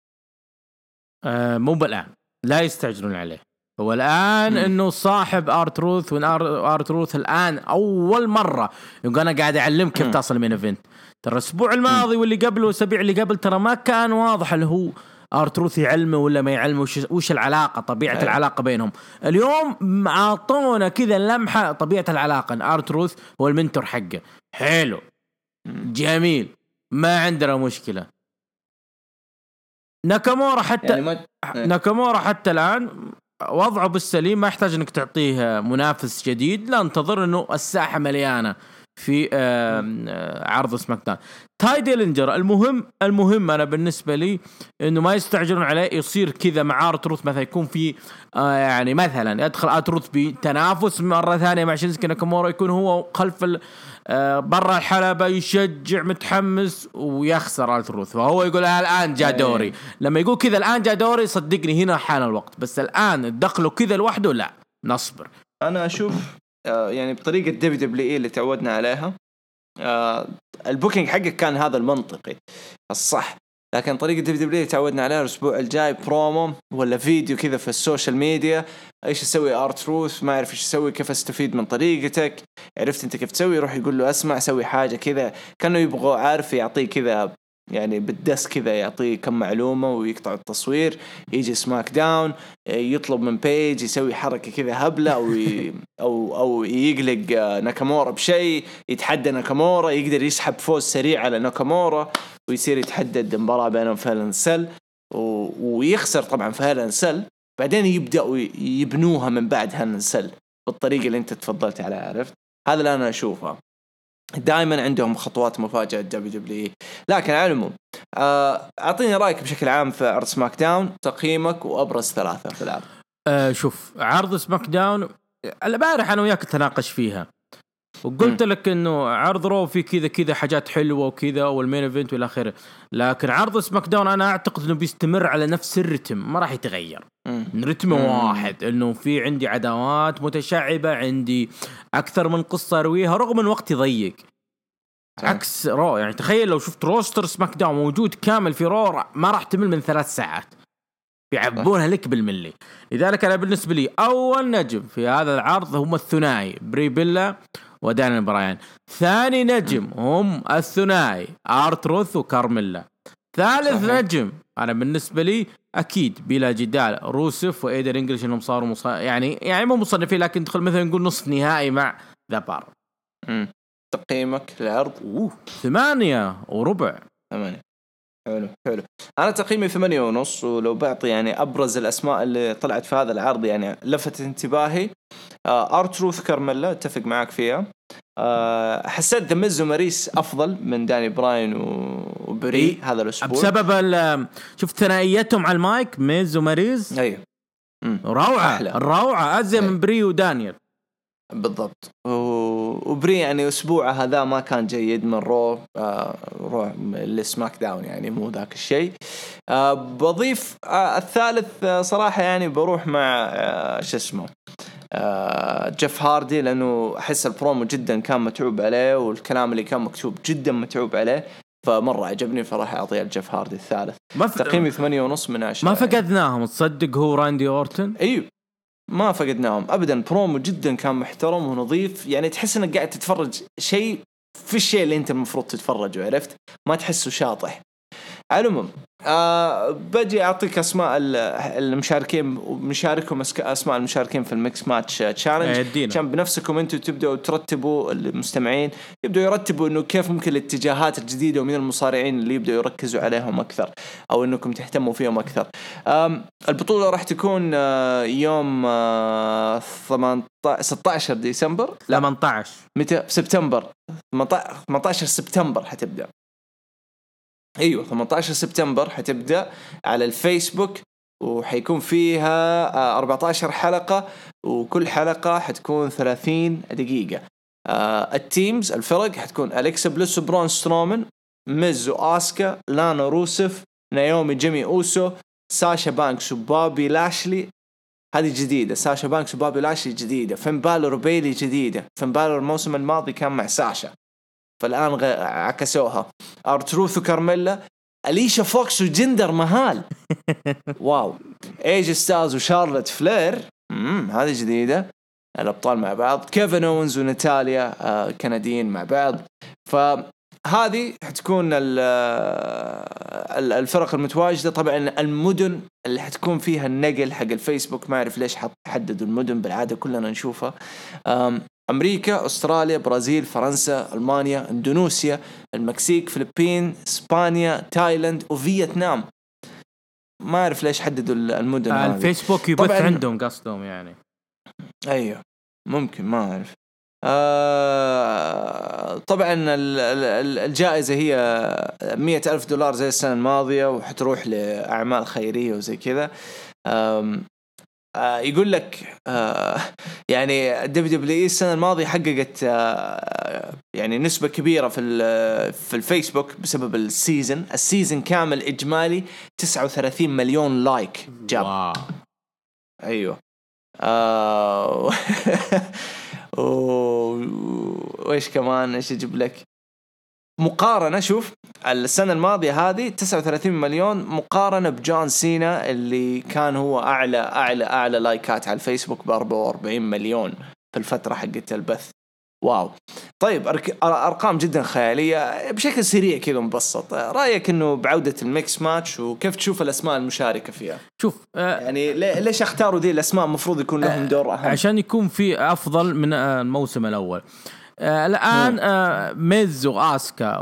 مو بالآن، لا يستعجلون عليه. هو الآن إنه صاحب ارتروث، وارتروث الآن أول مرة يقول أنا قاعد أعلمك كيف تصل من إيفنت. ترى الأسبوع الماضي واللي قبله والأسابيع اللي قبل ترى ما كان واضح اللي هو ارتروث يعلمه ولا ما يعلمه، وش العلاقة، طبيعة العلاقة بينهم. اليوم عطونا كذا لمحة طبيعة العلاقة. ارتروث هو المنتور حقه، حلو جميل، ما عندنا مشكلة. ناكامورا حتى يعني ناكامورا حتى الآن وضعه بالسليم، ما يحتاج انك تعطيه منافس جديد، لا انتظر انه الساحه مليانه في عرض سماك داون. تاي ديلينجر المهم انا بالنسبه لي انه ما يستعجلون عليه، يصير كذا مع ارتروث مثلا، يكون في يعني مثلا يدخل ارتروث بتنافس مره ثانيه مع شينسكي ناكامورا، يكون هو خلف برا الحلبة يشجع متحمس ويخسر ارتروث، فهو يقول الان جاء دوري. لما يقول كذا الان جاء دوري صدقني هنا حان الوقت، بس الان دخله كذا لوحده لا نصبر. انا اشوف يعني بطريقه WWE اللي تعودنا عليها، البوكينج حقك كان هذا المنطقي الصح، لكن طريقة WWE تعودنا عليها الأسبوع الجاي برومو ولا فيديو كذا في السوشيال ميديا، إيش يسوي آرتروث ما يعرف إيش يسوي، كيف استفيد من طريقتك، عرفت أنت كيف تسوي، يروح يقول له أسمع سوي حاجة كذا، كانوا يبغوا عارف يعطيه كذا يعني بالدس كذا، يعطيه كم معلومة ويقطع التصوير، يجي سماك داون يطلب من بيج يسوي حركة كذا هبلة أو يقلق ناكامورا بشيء، يتحدى ناكامورا، يقدر يسحب فوز سريع على ناكامورا ويصير يتحدد مباراة بينهم في هيل ويخسر طبعا في هيل، بعدين يبدأوا يبنوها من بعد هيل بالطريقة اللي انت تفضلت عليها، عرفت؟ هذا اللي أنا أشوفها. دائما عندهم خطوات مفاجئة WWE. لكن على العموم أعطيني رأيك بشكل عام في عرض سماك داون، تقييمك وأبرز 3 في العرض. شوف عرض سماك داون البارح أنا وياك تناقش فيها وقلت لك إنه عرض رو فيه كذا حاجات حلوة وكذا والمين إيفنت والى آخره، لكن عرض سماك داون أنا أعتقد إنه بيستمر على نفس الرتم، ما راح يتغير. رتم واحد، إنه في عندي عداوات متشعبة، عندي أكثر من قصة أرويها رغم إن وقتي ضيق. عكس رو، يعني تخيل لو شفت روستر سماك داون موجود كامل في رو ما راح تمل من 3 ساعات، بيعبونها لك بالملي. لذلك أنا بالنسبة لي أول نجم في هذا العرض هم الثنائي بري بيلا ودانيال براين، ثاني نجم هم الثنائي آرتروث وكارميلا، ثالث نجم أنا بالنسبة لي أكيد بلا جدال روسف وإيدر إنجليش، إنهم صاروا يعني مو مصنفين لكن ندخل مثلا نقول نصف نهائي مع ذا بار. تقييمك للعرض؟ 8.25. 8. حلو. أنا تقييمي 8.5، ولو بعطي يعني أبرز الأسماء اللي طلعت في هذا العرض يعني لفتت انتباهي آرتروث كارميلا، اتفق معك فيها. حسيت ذا ميز وماريس أفضل من داني براين وبري هذا الأسبوع بسبب شفت ثنائيتهم على المايك ميز وماريس. أيوه روعة أزي من بري ودانيال بالضبط. وبري يعني أسبوع هذا ما كان جيد من رو لسماك داون، يعني مو ذاك الشيء. بضيف الثالث صراحة يعني بروح مع شو اسمه جيف هاردي، لأنه أحس البرومو جدا كان متعوب عليه والكلام اللي كان مكتوب جدا متعوب عليه، فمرة عجبني، فراح أعطيه الجيف هاردي الثالث. تقييمي 8.5 من 10. ما فقدناهم تصدق، هو راندي أورتن. أيوه ما فقدناهم أبدا، برومو جدا كان محترم ونظيف، يعني تحس إنك قاعد تتفرج شيء في الشيء اللي أنت المفروض تتفرجه، عرفت؟ ما تحسه شاطح. على العموم بجي أعطيك أسماء المشاركين، مشاركهم أسماء المشاركين في الميكس ماتش تشالنج، عشان بنفسكم أنتوا تبدأوا ترتبوا، المستمعين يبدأوا يرتبوا إنه كيف ممكن الاتجاهات الجديدة ومن المصارعين اللي يبدأوا يركزوا عليهم أكثر أو إنكم تهتموا فيهم أكثر. البطولة راح تكون يوم 16 ديسمبر 18 متى؟ سبتمبر 18 سبتمبر حتبدأ. ايوه 18 سبتمبر حتبدأ على الفيسبوك، وحيكون فيها 14 حلقة، وكل حلقة حتكون 30 دقيقة. التيمز الفرق حتكون أليكسا بليس وبرون سترومان، ميز وآسكا، لانا روسف، نايومي جيمي أوسو، ساشا بانكس وبابي لاشلي، هذه جديدة. ساشا بانكس وبابي لاشلي جديدة. فين بالور وبيلي جديدة. فين بالور الموسم الماضي كان مع ساشا، فالآن عكسوها. أرتروث وكارميلا، أليشا فوكس وجندر مهال واو. ايج ستارز وشارلوت فلير، هذه جديدة. الأبطال مع بعض. كيفن أوينز وناتاليا كنديين مع بعض. فهذه حتكون الفرق المتواجدة. طبعا المدن اللي حتكون فيها النقل حق الفيسبوك، ما أعرف ليش حددوا المدن، بالعادة كلنا نشوفها. أمريكا، أستراليا، برازيل، فرنسا، ألمانيا، إندونيسيا، المكسيك، فلبين، إسبانيا، تايلاند وفيتنام. ما أعرف ليش حددوا المدن هذه. الفيسبوك يبث عندهم قصدهم يعني. أيوه ممكن ما أعرف. طبعا الجائزة هي $100,000 زي السنة الماضية وحتروح لأعمال خيرية وزي كذا. يقول لك يعني WWE السنة الماضية حققت يعني نسبة كبيرة في الفيسبوك بسبب السيزن كامل إجمالي 39 مليون لايك جاب. واو. أيوه. وإيش كمان إيش أجيب لك مقارنة. شوف السنة الماضية هذه 39 مليون مقارنة بجون سينا اللي كان هو أعلى لايكات على الفيسبوك ب44 مليون في الفترة حقت البث. واو. طيب أرقام جدا خيالية. بشكل سريع كذا مبسط، رأيك إنه بعودة الميكس ماتش وكيف تشوف الأسماء المشاركة فيها؟ شوف يعني ليش اختاروا دي الأسماء؟ مفروض يكون لهم دور أهم عشان يكون في أفضل من الموسم الأول. الآن ميز وآسكا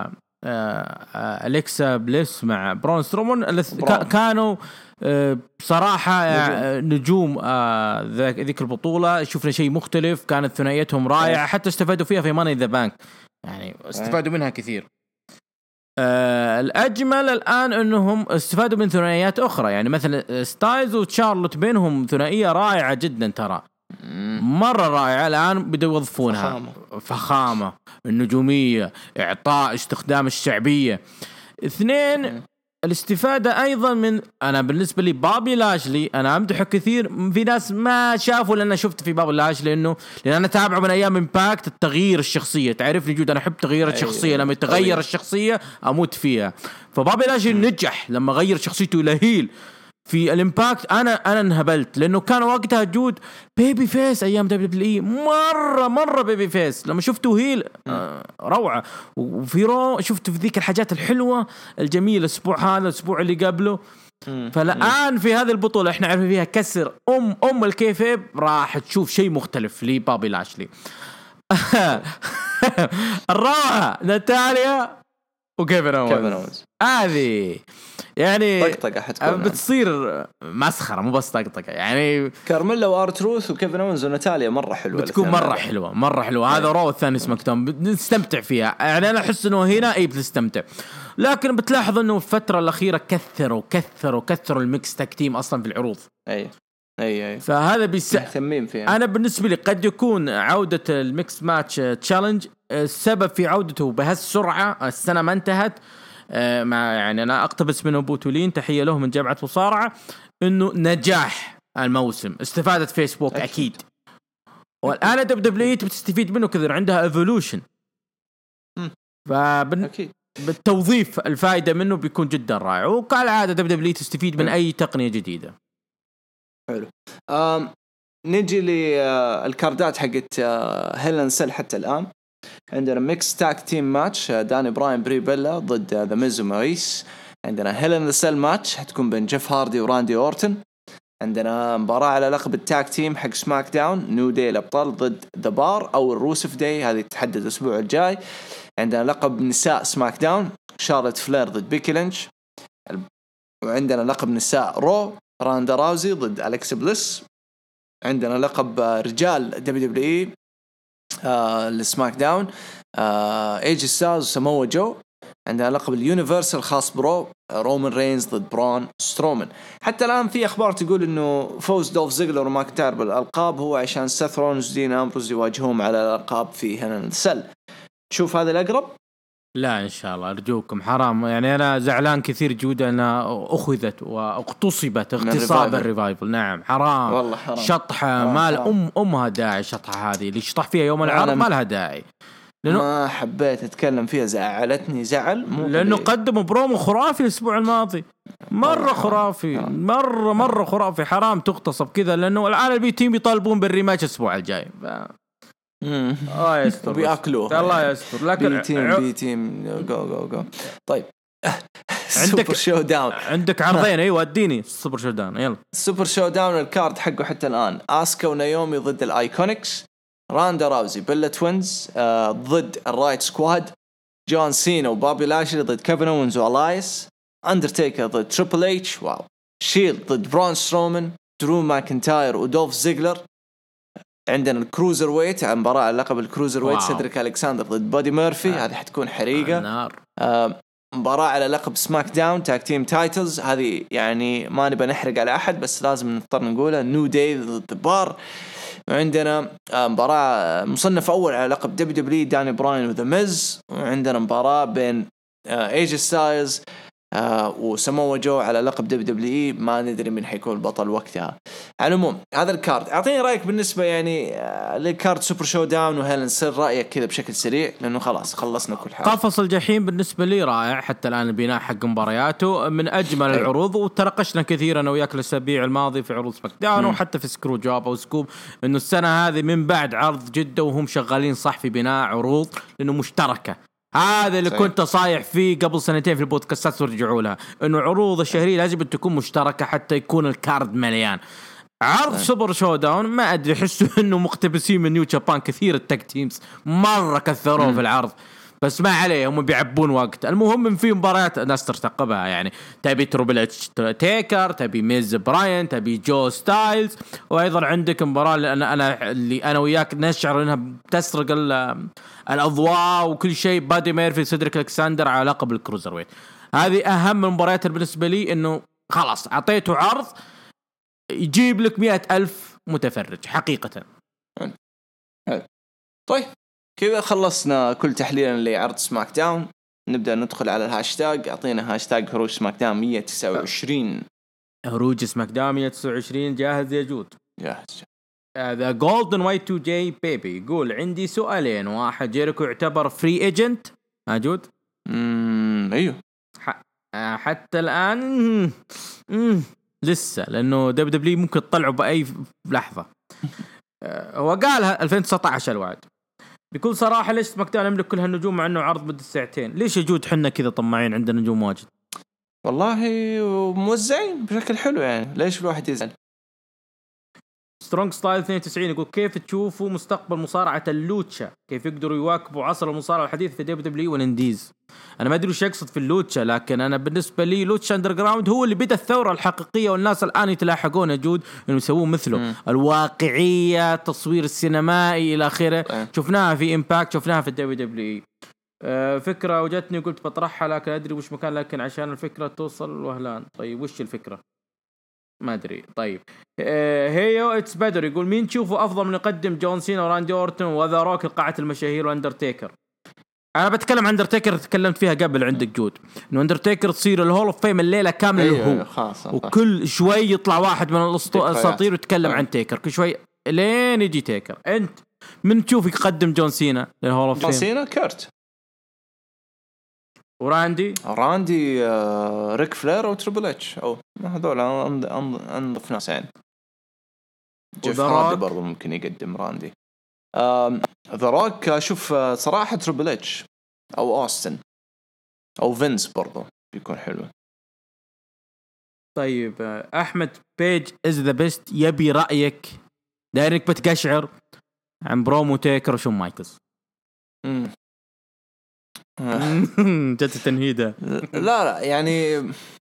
أليكسا بليس مع برون سترومان كانوا بصراحة نجوم ذيك البطولة. شفنا شيء مختلف، كانت ثنائيتهم رائعة، حتى استفادوا فيها في ماني ذا بانك، يعني استفادوا منها كثير. الأجمل الآن أنهم استفادوا من ثنائيات أخرى، يعني مثلا ستايلز وتشارلوت بينهم ثنائية رائعة جدا، ترى مرة رائعة. الآن بدأوا يوظفونها فخامة، النجومية، إعطاء، استخدام الشعبية. اثنين، الاستفادة أيضا من، أنا بالنسبة لي بابي لاشلي أنا أمدحه كثير. في ناس ما شافوا لأن شفت في بابي لاشلي لأن أنا أتابعه من أيام إمباكت، التغيير الشخصية، تعرفني جود أنا أحب تغيير الشخصية. لما يتغير الشخصية أموت فيها. فبابي لاشلي نجح لما غير شخصيته إلى هيل في الامباكت. انا انهبلت لانه كان وقتها جود بيبي فيس ايام دبليو مره بيبي فيس. لما شفته هيل روعه. وفي رو شفته في ذيك الحاجات الحلوه الجميله الاسبوع هذا الاسبوع اللي قبله. فالان في هذه البطوله احنا عارفين فيها كسر الكيفيب، راح تشوف شيء مختلف لبابي لاشلي. الروعه ناتاليا وكيفن أوينز هذه يعني طقطقة حتكون بتصير مسخرة، مو بس طقطقة. يعني كارميلا وارتروث وكيفن أوينز وناتاليا مرة حلوة، بتكون مرة حلوة. هذا رو الثاني سماك داون بنستمتع فيها. يعني أنا أحس إنه هنا بنستمتع. لكن بتلاحظ إنه الفترة الأخيرة كثروا الميكس تاك تيم أصلا في العروض. أي. فهذا مهتمين فيها. أنا بالنسبة لي قد يكون عودة الميكس ماتش تشالنج السبب في عودته بهالسرعة. السنة ما انتهت. يعني أنا أقتبس من بوتولين، تحية له من جامعة مصارعة، إنه نجاح الموسم استفادت فيسبوك أكيد. والآن دبليو بتستفيد منه كثير، عندها ايفولوشن. بالتوظيف الفائدة منه بيكون جدا رائع. وكالعادة دبليو تستفيد من أي تقنية جديدة. حلو. نجي للكاردات حقت هيلن سيل. حتى الآن عندنا ميكس تاك تيم ماتش، داني براين بري بيلا ضد ذا ميز وماريس. عندنا هيلن سيل ماتش حتكون بين جيف هاردي وراندي أورتن. عندنا مباراة على لقب التاك تيم حق سماك داون، نيو داي الأبطال ضد ذا بار أو الروسف داي، هذه تحدد الأسبوع الجاي. عندنا لقب نساء سماك داون، شارلوت فلير ضد بيكي لينش. وعندنا لقب نساء رو، راندا راوزي ضد أليكس بليس. عندنا لقب رجال WWE لسماك داون، ايج ستارز وساموا جو. عندنا لقب اليونيفرسال خاص برو، رومان رينز ضد برون سترومان. حتى الآن في أخبار تقول إنه فوز دولف زيغلر وماكنتاير بالألقاب هو عشان سيث رولينز ودين أمبروز يواجههم على الألقاب في هيل سيل. تشوف هذا الأقرب؟ لا إن شاء الله أرجوكم، حرام. يعني أنا زعلان كثير جودة أنها أخذت واغتصبت اغتصاب الريفايفل. نعم حرام والله، حرام. شطحة ما أمها داعي. شطحة هذه اللي شطح فيها يوم العرض ما لها داعي. ما حبيت أتكلم فيها، زعلتني زعل لأنه قدموا برومو خرافي الأسبوع الماضي، مرة خرافي. مرة خرافي. حرام تغتصب كذا، لأنه الآن البي تيم يطالبون بالريماتش الأسبوع الجاي. يستر بياكلوه الله يستر. لكن بي تيم جو. طيب عندك شو داون، عندك عرضين. ايوه اديني السوبر شو داون. يلا السوبر شو داون الكارد حقه حتى الان اسكا ونايومي ضد الايكونكس، راندا راوزي بيلا توينز ضد الرايت سكواد، جون سينا وبابي لاشلي ضد كيفن أوينز وألايس، أندرتيكر ضد تريبل اتش، واو. شيلد ضد برون سترومان، درو ماكنتاير ودولف زيجلر. عندنا الكروزر ويت، مباراة على لقب الكروزر ويت، سيدريك ألكساندر ضد بودي ميرفي، هذه حتكون حريقة. مباراة على لقب سماك داون تاك تيم تايتلز، هذه يعني ما نبى نحرق على أحد بس لازم نضطر نقولها، نيو داي ضد بار. وعندنا مباراة مصنف أول على لقب دبليو داني براين وذا ميز. وعندنا مباراة بين ايجي ستايلز وسمو جو على لقب دبليو، ما ندري من حيكون البطل وقتها. على العموم هذا الكارد، أعطيني رأيك بالنسبة يعني للكارد سوبر شو داون وهيلن سيل، رأيك كذا بشكل سريع لأنه خلاص خلصنا كل حاجة. قفص الجحيم بالنسبة لي رائع حتى الآن، البناء حق مبارياته من أجمل العروض، وتناقشنا كثيرا أنا وياك الأسابيع الماضي في عروض سماك داون وحتى في سكرو جوب أو سكوب، إنه السنة هذه من بعد عرض جدة وهم شغالين صح في بناء عروض لأنه مشتركة. هذا اللي كنت صايح فيه قبل سنتين في البودكاستات ورجعوا لها، إنه عروض الشهرية لازم تكون مشتركة حتى يكون الكارد مليان. عرض سوبر شو داون ما أدري، حسوا إنه مقتبسين من نيو جابان كثير، التاج تيمز مرة كثروه في العرض، بس ما عليه هم بيعبون وقت. المهم في مباريات ناس ترتقبها، يعني تبي تروبل اتش تيكر، تبي ميز براين، تبي جو ستايلز، وايضا عندك مباراه اللي انا وياك نشعر انها بتسرق الاضواء وكل شيء، بادي ميرفي سيدريك الكساندر على لقب الكروزر ويت. هذه اهم المباريات بالنسبه لي، انه خلاص اعطيته عرض يجيب لك 100,000 متفرج حقيقه. طيب كذا خلصنا كل تحليلنا لعرض سماك داون. نبدأ ندخل على الهاشتاج. أعطينا هاشتاج هروج سماك داون 129. هروج سماك داون 129 جاهز يا جود؟ جاهز. هذا جولدن وايت 2 جي بيبي يقول عندي سؤالين. واحد، جيريكو يعتبر فري ايجنت موجود؟ ايوه حتى الآن لسه، لأنه دبليو ممكن تطلعوا بأي لحظة. هو قالها 2019 الوعد. بكل صراحة ليش سماك داون يملك كل هالنجوم مع أنه عرض مدة ساعتين؟ ليش يجود حنا كذا طماعين عندنا نجوم واجد؟ والله موزعين بشكل حلو، يعني ليش الواحد يزعل؟ سترونج ستايل 92 يقول كيف تشوفوا مستقبل مصارعة اللوتشا؟ كيف يقدروا يواكبوا عصر المصارعة الحديث في دبليو والانديز؟ أنا ما أدري وش يقصد في اللوتشا، لكن أنا بالنسبة لي لوتشا أندرغراوند هو اللي بدأ الثورة الحقيقية، والناس الآن يتلاحقون يجود إنه يسوون مثله. الواقعية، التصوير السينمائي إلى آخره، شفناها في إمباكت، شفناها في دبليو. فكرة وجدتني قلت بطرحها لكن أدري وش مكان، لكن عشان الفكرة توصل وهلان. طيب وش الفكرة؟ ما أدري. طيب هيو اتس بدر يقول مين تشوفوا أفضل من يقدم جون سينا وراندي أورتون وذا روك قاعة المشاهير واندرتيكر؟ أنا بتكلم عن أندرتيكر، تكلمت فيها قبل عندك جود، إنه أندرتيكر تصير الهول أوف فيم الليلة كاملة هو، وكل شوي يطلع واحد من الأساطير ويتكلم عن تيكر كل شوي لين يجي تيكر. أنت من تشوف يقدم جون سينا للهول أوف فيم؟ جون سينا، كيرت، وراندي ريك فلير وتريبل اتش، او هذول انظف ناس يعني. جيف هاردي برضو ممكن يقدم راندي. ذا روك اشوف صراحه تريبل اتش او اوستن او فينس برضو بيكون حلو. طيب احمد بيج از ذا بيست يبي رايك، دايرك بتقشعر عن برومو تيكر وشون مايكلز. جت تنهيده. لا يعني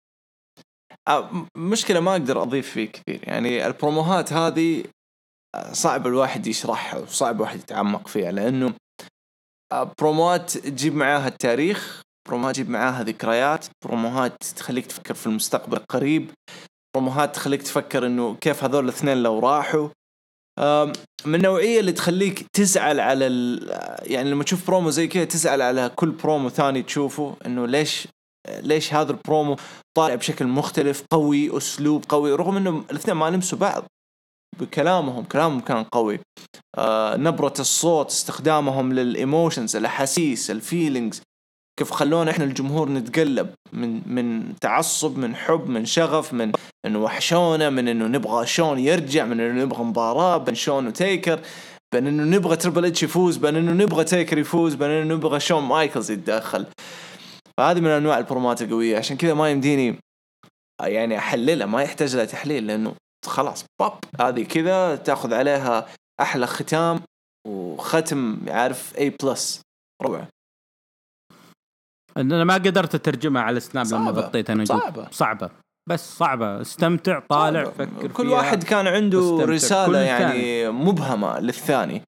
مشكلة ما أقدر أضيف فيه كثير، يعني البروموهات هذه صعب الواحد يشرحها وصعب الواحد يتعمق فيها، لأنه بروموهات تجيب معاها التاريخ، بروموهات تجيب معاها ذكريات، بروموهات تخليك تفكر في المستقبل القريب، بروموهات تخليك تفكر إنه كيف هذول الاثنين لو راحوا. من النوعية اللي تخليك تزعل على يعني لما تشوف برومو زي كده تزعل على كل برومو ثاني تشوفه، إنه ليش هذا البرومو طالع بشكل مختلف، قوي، أسلوب قوي، رغم إنه الاثنين ما لمسوا بعض بكلامهم، كلامهم كان قوي. نبرة الصوت، استخدامهم للإيموشنز، الأحاسيس، الفيلينجز، كيف خلونا إحنا الجمهور نتقلب من تعصب، من حب، من شغف، من إنه وحشونا، من إنه نبغى شون يرجع، من إنه نبغى مباراة بين شون وتيكر، بين إنه نبغى تريبل اتش يفوز، بين إنه نبغى تيكر يفوز، بين إنه نبغى شون مايكلز يتدخل. فهذه من أنواع البرومات القوية، عشان كذا ما يمديني يعني أحللها، ما يحتاج لها تحليل، لأنه خلاص باب هذه كذا تأخذ عليها أحلى ختام وختم، عارف A+ روعة. انا ما قدرت اترجمها على سناب لما غطيت انا صعبه بس صعبه. استمتع طالع صعبة. فكر كل فيها. واحد كان عنده رسالة يعني كان مبهمة للثاني.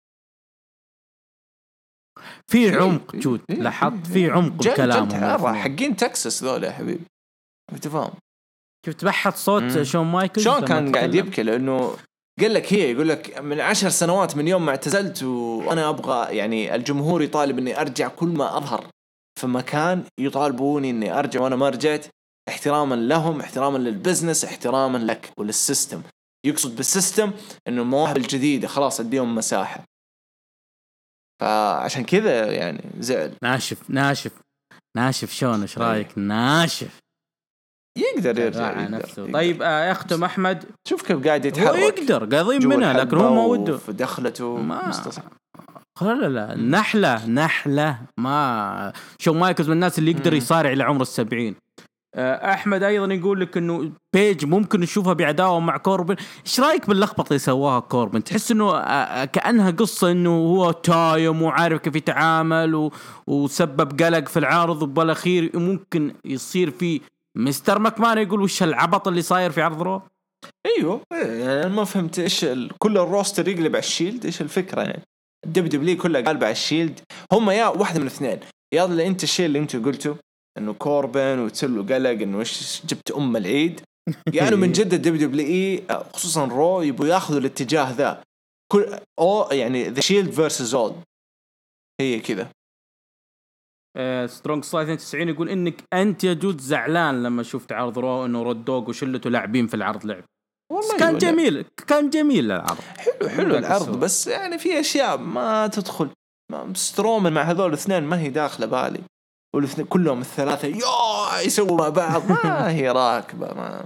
في عمق جود لاحظت في عمق بكلامه. حقين تكساس ذول يا حبيبي تفهم. شفت بحث صوت شون مايكلز شون كان قاعد يبكي لأنه قال لك يقول لك من 10 سنوات من يوم ما اعتزلت وأنا أبغى يعني الجمهور يطالب إني أرجع كل ما أظهر في مكان يطالبوني إني أرجع وأنا ما رجعت احتراما لهم احتراما للبزنس احتراما لك وللسيستم. يقصد بالسيستم إنه المواهب الجديدة خلاص أديهم مساحة. فعشان كذا يعني زعل. ناشف شون ايش رايك؟ ناشف يقدر يرجع نفسه. طيب اختم احمد شوف كيف قاعد يتحرك. هو يقدر قاضين منها لكن هو ما وده في دخلته مستصعب. لا نحلة ما شون مايكلز من الناس اللي يقدر يصارع لعمر 70. احمد ايضا يقول لك انه بيج ممكن نشوفها بعداوه مع كوربن. ايش رايك باللخبطه اللي سواها كوربن؟ تحس انه كانها قصه انه هو تايم وعارف كيف يتعامل وسبب قلق في العارض وبالاخير ممكن يصير في مستر ماكمان يقول وش العبط اللي صاير في عرض رو. ايوه يعني ما فهمت ايش كل الروستر يقلب على الشيلد. ايش الفكره يعني؟ الدبليو كلها قلب على الشيلد. هم يا واحده من الاثنين يا اللي انت الشيء اللي انت قلته انه كوربن وتسلو قلق انه ايش جبت العيد يعني من جد الدبليو خصوصا رو يبغوا ياخذوا الاتجاه ذا كل يعني ذا شيلد فيرسز اول هي كذا. سترونج سلايد 92 يقول انك انت يا جود زعلان لما شفت عرض رو انه رود دوغ وشلته لاعبين في العرض لعب. والله كان جميل العرض. حلو العرض بس يعني في اشياء ما تدخل. سترومان مع هذول الاثنين ما هي داخله بالي والاثنين كلهم الثلاثه يسووا مع بعض ما هي راكبه ما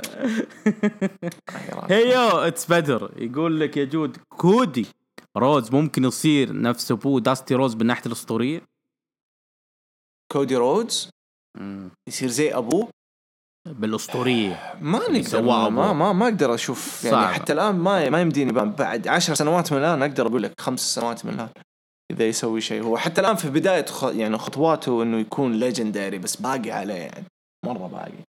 هيو اتس بدر. يقول لك يا جود كودي روز ممكن يصير نفس ابوه داستي روز بالناحيه الاسطوريه. كودي رودز يصير زي ابوه بالاسطوريه ما نقدر ما اقدر اشوف يعني حتى الان ما يمديني بعد 10 سنوات من الان اقدر اقول لك 5 سنوات من الان اذا يسوي شيء. هو حتى الان في بدايه يعني خطواته انه يكون ليجندري بس باقي عليه يعني مره باقي.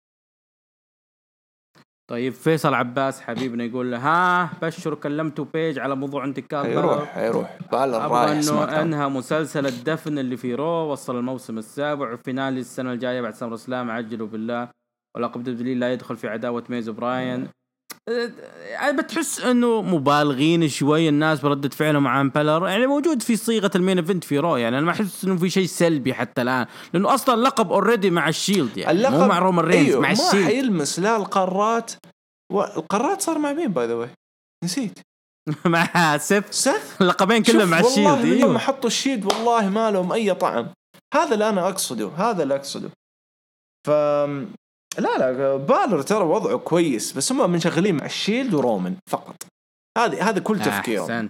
طيب فيصل عباس حبيبنا يقول ها بشر كلمته بيج على موضوع انتقال يروح انه انهى مسلسل الدفن اللي في رو وصل الموسم السابع وفينالي السنه الجايه بعد سمر سلام عجلوا بالله ولقب دبليو لا يدخل في عداوه ميز وبراين. بتحس انه مبالغين شوي الناس بردة فعلهم مع امبلر يعني موجود في صيغه المين ايفنت في رو يعني انا ما احس انه في شيء سلبي حتى الان لانه اصلا اللقب اوريدي مع الشيلد يعني مو مع رومان رينز مع الشيلد. ما حيلمس لا القارات والقارات صار مع مين باي ذا واي نسيت مع سيث اللقبين كلهم مع الشيلد. لما حطوا الشيلد والله ما لهم اي طعم. هذا اللي انا اقصده ف لا بالر ترى وضعه كويس بس هم منشغلين مع الشيلد ورومان فقط. هذا كل تفكيرهم.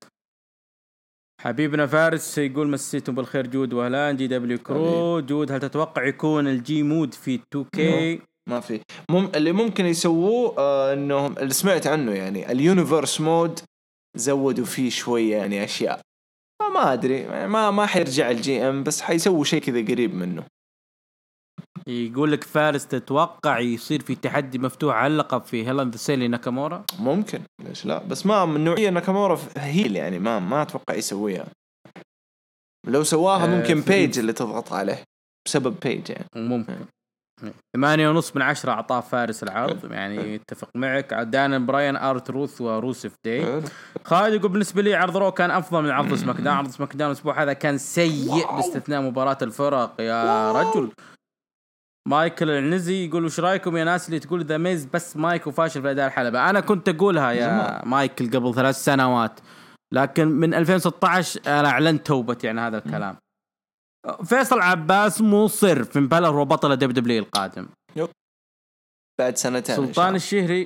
حبيبنا فارس يقول مسيتم بالخير جود وهلان جي دبليو كرو. جود هل تتوقع يكون الجي مود في 2K؟ ما في اللي ممكن يسووه انهم اللي سمعت عنه يعني اليونيفرس مود زودوا فيه شويه يعني اشياء ما ادري ما حيرجع الجي ام بس حيسووا شيء كذا قريب منه. يقول لك فارس تتوقع يصير في تحدي مفتوح على اللقب في هيلان ذا سيلي ناكامورا؟ ممكن ليش لا بس ما من نوعية ناكامورا هيل يعني ما أتوقع يسويها. لو سواها ممكن بيج اللي تضغط عليه بسبب بيج يعني ممكن. 8.5 من 10 أعطاه فارس العرض يعني اتفق معك. دان براين ارتروث وروسف داي. خالد يقول بالنسبة لي عرض رو كان أفضل من عرض سماك داون. عرض سماك داون الأسبوع هذا كان سيء باستثناء مباراة الفرق يا رجل. مايكل العنزي يقول وش رايكم يا ناس اللي تقول ذا ميز بس مايك وفاشل في أداء الحلبة؟ أنا كنت أقولها يا مايكل قبل 3 سنوات لكن من 2016 أنا أعلنت توبتي عن هذا الكلام. فيصل عباس مصر في امبالر وبطل دبليو القادم بعد 2 سنين. سلطان الشهري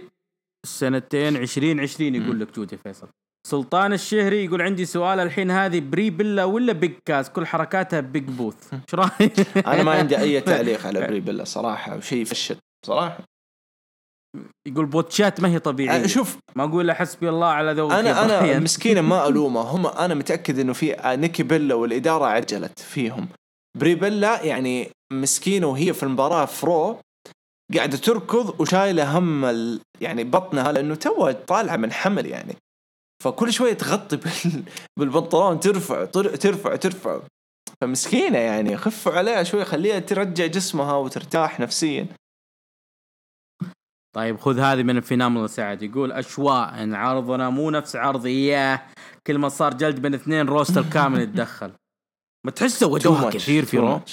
2020 يقول لك جودي فيصل. سلطان الشهري يقول عندي سؤال الحين هذه بري بيلا ولا بيج كاس كل حركاتها بيج بوث ايش رايك؟ انا ما عندي اي تعليق على بري بيلا صراحه شيء فشل صراحه. يقول بوتشات ما هي طبيعيه. شوف ما اقول له حسبي الله على ذوق. انا مسكينه ما الومه هم انا متاكد انه في نيكي بيلا والاداره عجلت فيهم بري بيلا يعني مسكينة وهي في المباراة فرو قاعدة تركض وشايلة هم يعني بطنها لأنه توها طالعة من حمل يعني، فكل شوية تغطي بالبنطلون ترفع. فمسكينة يعني خفوا عليها شوي، خليها ترجع جسمها وترتاح نفسيا. طيب خذ هذه من الفينامل سعد، يقول أشواء إن عرضنا مو نفس عرض إياه، كل ما صار جلد بين اثنين روستر كامل يتدخل. ما تحس سودوها كثير في رو.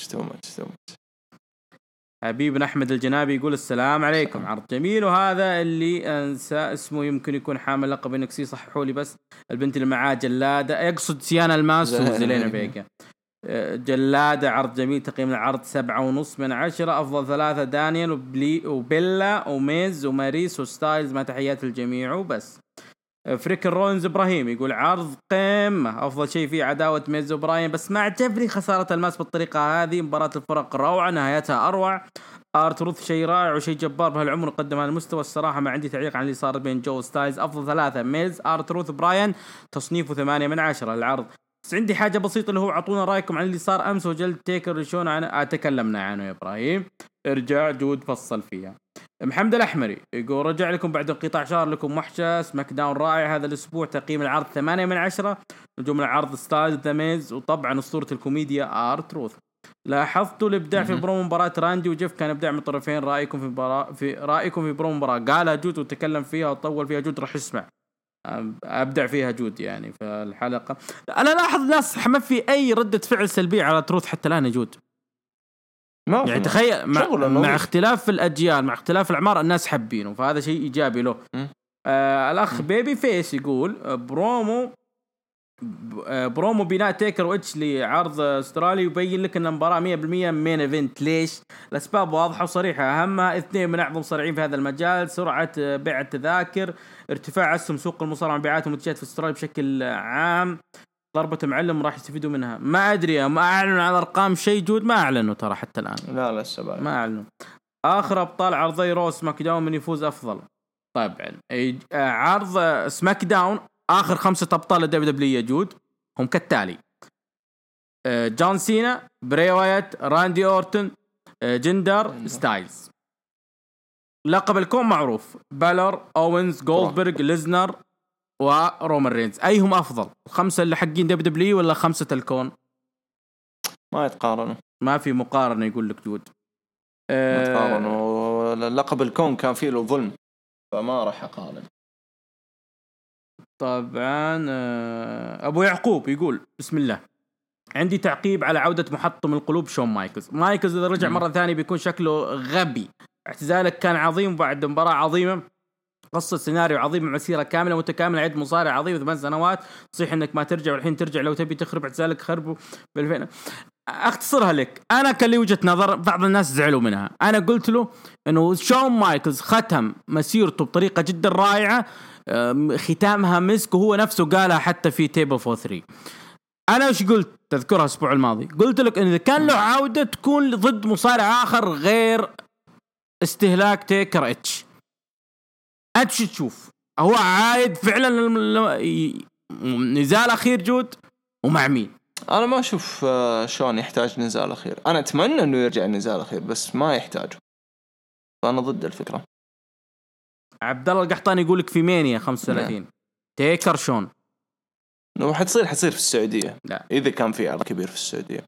حبيبنا أحمد الجنابي يقول السلام عليكم، عرض جميل، وهذا اللي أنسى اسمه يمكن يكون حامل لقب انكسي، صححوا لي بس. البنت اللي معاه جلادة، يقصد سيانا الماس وزيلينا فيجا. جلادة، عرض جميل، تقييم العرض 7.5/10. أفضل 3 دانيال وبيلا وميز وماريس وستايلز، مع تحيات الجميع وبس. فريك رولينز إبراهيم يقول عرض قمة، أفضل شيء فيه عداوة ميز وبراين، بس ما عجبني خسارة الماس بالطريقة هذه. مباراة الفرق روعة، نهايتها أروع. آرتروث شيء رائع وشيء جبار بهالعمر قدم على المستوى. الصراحة ما عندي تعليق عن اللي صار بين جو ستايلز. أفضل 3 ميز، آرتروث، براين، تصنيفه 8/10 العرض. بس عندي حاجة بسيطة اللي هو عطونا رأيكم عن اللي صار أمس وجلد تيكر شون. تكلمنا عنه يا إبراهيم، ارجع جود فصل فيها. محمد الأحمري يقول رجع لكم بعد انقطاع شهر، لكم وحشة، سماك داون رائع هذا الأسبوع، تقييم العرض 8/10. نجوم العرض ستايلز، ذا ميز، وطبعا أسطورة الكوميديا آرتروث. لاحظتوا الإبداع في برومو مباراة راندي وجيف، كان إبداع من الطرفين. رأيكم في برومو مباراة قالها جود وتكلم فيها وطول فيها جود، راح يسمع أبدع فيها جود يعني في الحلقة. أنا لاحظ ناس ما في أي ردة فعل سلبية على تروث حتى الآن يا جود. يعني تخيل مع اختلاف الأجيال، مع اختلاف الأعمار، الناس حابينه، فهذا شيء إيجابي له. الأخ بيبي فيس يقول برومو بناء تيكر وإتش لعرض استرالي يبين لك أن المباراة 100% مين إيفنت. ليش؟ الأسباب واضحة وصريحة، أهمها 2 من أعظم صارعين في هذا المجال، سرعة بيع التذاكر، ارتفاع أسهم سوق المصارعة، مبيعات ومنتجات في استراليا بشكل عام، ضربة معلم راح يستفيدوا منها. ما أدري، ما أعلنوا على أرقام شيء جود، ما أعلنوا ترى حتى الآن. لا السبب ما أعلنوا. آخر أبطال عرضي رو سماك داون من يفوز أفضل. طبعا عرض سماك داون آخر 5 أبطال الدبليو جود هم كالتالي: جون سينا، بري وايت، راندي أورتون، جندر، ستايلز. لقب الكون معروف: بالور، أوينز، جولدبرغ، ليزنر، ورومان رينز. أيهم أفضل؟ 5 اللي حقين دبليو ولا 5 الكون؟ ما يتقارنوا، ما في مقارنة يقول لك جود. يتقارنوا. لقب الكون كان فيه له ظلم، فما راح أقارن. طبعا أبو يعقوب يقول بسم الله، عندي تعقيب على عودة محطم القلوب شون مايكلز إذا رجع مرة ثانية بيكون شكله غبي. اعتزالك كان عظيم بعد مباراة عظيمة، قصة سيناريو عظيم، مسيرة كاملة متكاملة، عد مصارع عظيم 8 سنوات، صحيح انك ما ترجع والحين ترجع، لو تبي تخرب اعتزالك خربه بالفعل. اختصرها لك، انا كان لي وجهة نظر بعض الناس زعلوا منها، انا قلت له انه شون مايكلز ختم مسيرته بطريقة جدا رائعة، ختامها مسك، وهو نفسه قالها حتى في تيبل 4-3. انا ايش قلت تذكرها الاسبوع الماضي؟ قلت لك ان اذا كان له عودة تكون ضد مصارع اخر غير استهلاك تيكر اتش. أنت شو تشوف؟ هو عايد فعلا نزال أخير جود، ومع مين؟ أنا ما أشوف شون يحتاج نزال أخير. أنا أتمنى إنه يرجع نزال أخير بس ما يحتاجه، فأنا ضد الفكرة. عبد الله القحطاني يقولك في مانيا 35 تيكر شون، لو حتصير في السعودية. لا. إذا كان في عرض كبير في السعودية.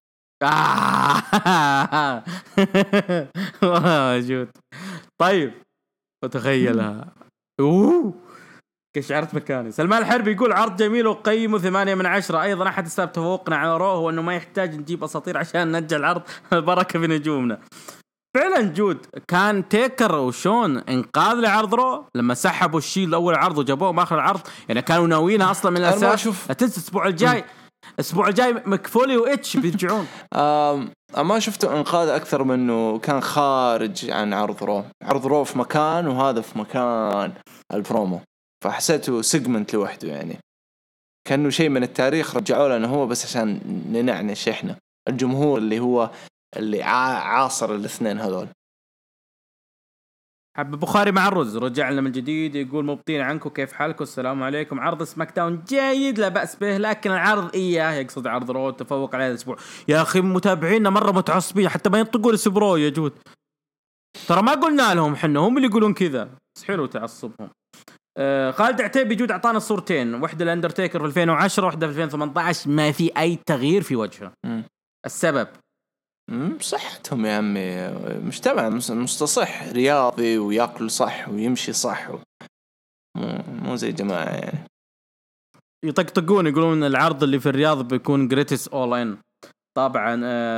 جود. طيب وتخيلها كشعرت مكاني. سلمان الحربي يقول عرض جميل وقيمه 8/10. أيضا أحد أسباب تفوقنا على رو هو أنه ما يحتاج نجيب أساطير عشان ننجح العرض، البركة في نجومنا. فعلا جود، كان تيكر وشون انقاذ لعرض رو لما سحبوا الشيل أول عرض وجابوه آخر العرض، يعني كانوا ناويينها أصلا من الأساس. لا تنسى الأسبوع الجاي مكفولي وإتش بيرجعون. ما شفته انقاذ أكثر منه كان خارج عن عرض رو في مكان وهذا في مكان البرومو، فحسيته سيجمنت لوحده، يعني كأنه شيء من التاريخ رجعوا لنا هو بس عشان ننعنش إحنا الجمهور اللي عاصر الاثنين هذول. حب بخاري مع الرز رجعنا من جديد، يقول مبطين عنكم كيف حالكم؟ السلام عليكم. عرض سماك داون جيد لا بأس به، لكن العرض يقصد عرض رو تفوق عليه الأسبوع. يا أخي متابعينا مرة متعصبين حتى ما ينطقون السبرو يا جود، ترى ما قلنا لهم حنا، هم اللي يقولون كذا، بس حلو تعصبهم. خالد عتيبي جود أعطانا صورتين، واحدة الأندرتيكر في 2010 واحدة في 2018، ما في أي تغيير في وجهه. السبب صحتهم يا عمي، مجتمع مستصح رياضي وياكل صح ويمشي صح مو زي جماعة يعني يطقطقون يقولون العرض اللي في الرياض بيكون جريتس اول ان. طبعا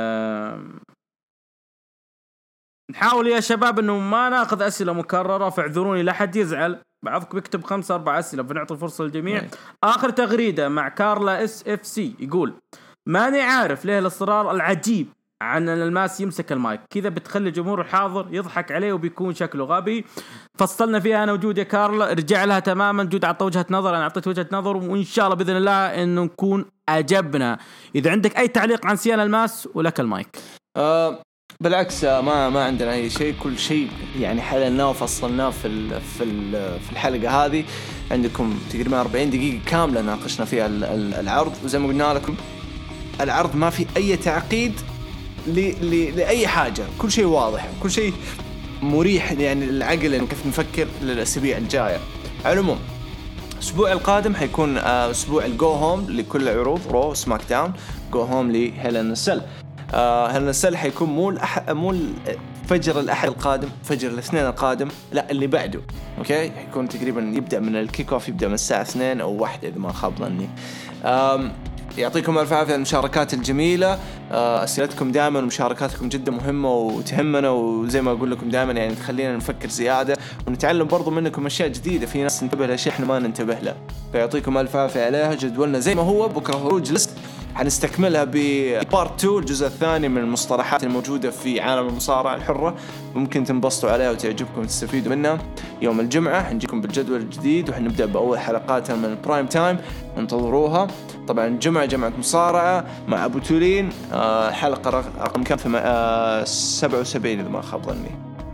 نحاول يا شباب انه ما ناخذ اسئله مكرره، فاعذروني لا حد يزعل، بعضكم يكتب 5-4 اسئله فنعطي فرصه للجميع. اخر تغريده مع كارلا اس اف سي يقول ماني عارف ليه الاصرار العجيب عن ان الماس يمسك المايك كذا، بتخلي الجمهور الحاضر يضحك عليه وبيكون شكله غبي. فصلنا فيها انا وجود يا كارلا، ارجع لها تماما. جود عطى وجهه نظر، انا اعطيت وجهه نظر، وان شاء الله باذن الله انه نكون اجبنا. اذا عندك اي تعليق عن سيان الماس ولك المايك. بالعكس ما عندنا اي شيء، كل شيء يعني حللناه وفصلناه في الحلقه هذه. عندكم تقريبا 40 دقيقه كامله ناقشنا فيها العرض، وزي ما قلنا لكم العرض ما في اي تعقيد لأي حاجة، كل شيء واضح، كل شيء مريح يعني للعقل إنه كيف نفكر للأسابيع الجاية. على العموم الأسبوع القادم حيكون أسبوع الجو هوم لكل عروض رو سماك داون، جو هوم لهيلين السل. هيلين السل حيكون مو فجر الأحد القادم، فجر الاثنين القادم، لا اللي بعده. أوكي، حيكون تقريبا يبدأ من الكيك أوف، يبدأ من الساعة 2 أو 1 إذا ما خاب ظني. يعطيكم الف عافية على المشاركات الجميلة، أسئلتكم دائما ومشاركاتكم جدا مهمة وتهمنا، وزي ما أقول لكم دائما يعني تخلينا نفكر زيادة ونتعلم برضو منكم أشياء جديدة، في ناس تنتبه لأشياء إحنا ما ننتبه لها، فيعطيكم الف عافية عليها. جدولنا زي ما هو، بكرة هروج لست حنستكملها ببارت 2 الجزء الثاني من المصطلحات الموجودة في عالم المصارعة الحرة، ممكن تنبسطوا عليها وتعجبكم وتستفيدوا منها. يوم الجمعة حنجيكم بالجدول الجديد، وحنبدأ بأول حلقاتها من البرايم تايم، انتظروها. طبعا الجمعة جمعة مصارعة مع أبو تولين، حلقة رقم كم في 77 إذا ما خاب ظني.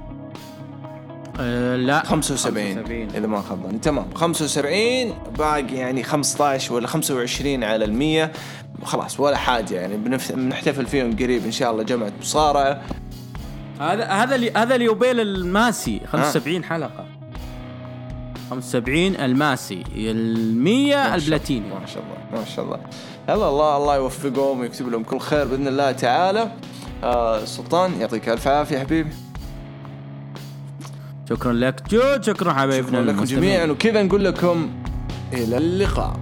لا 75 إذا ما خاب ظني. تمام 75، باقي يعني 15 ولا 25 على 100، خلاص ولا حاجة يعني، بنحتفل فيهم قريب إن شاء الله. جمعة مصارعة هذا اللي يوبيل الماسي 75 حلقة، 75 الماسي، 100 البلاتيني. ما شاء الله ما شاء الله. يلا الله يوفقهم ويكتب لهم كل خير بإذن الله تعالى. سلطان يعطيك الف عافية حبيبي. شكرا لك جود، شكرا حبايبنا، شكرا لكم جميعا، وكذا نقول لكم إلى اللقاء.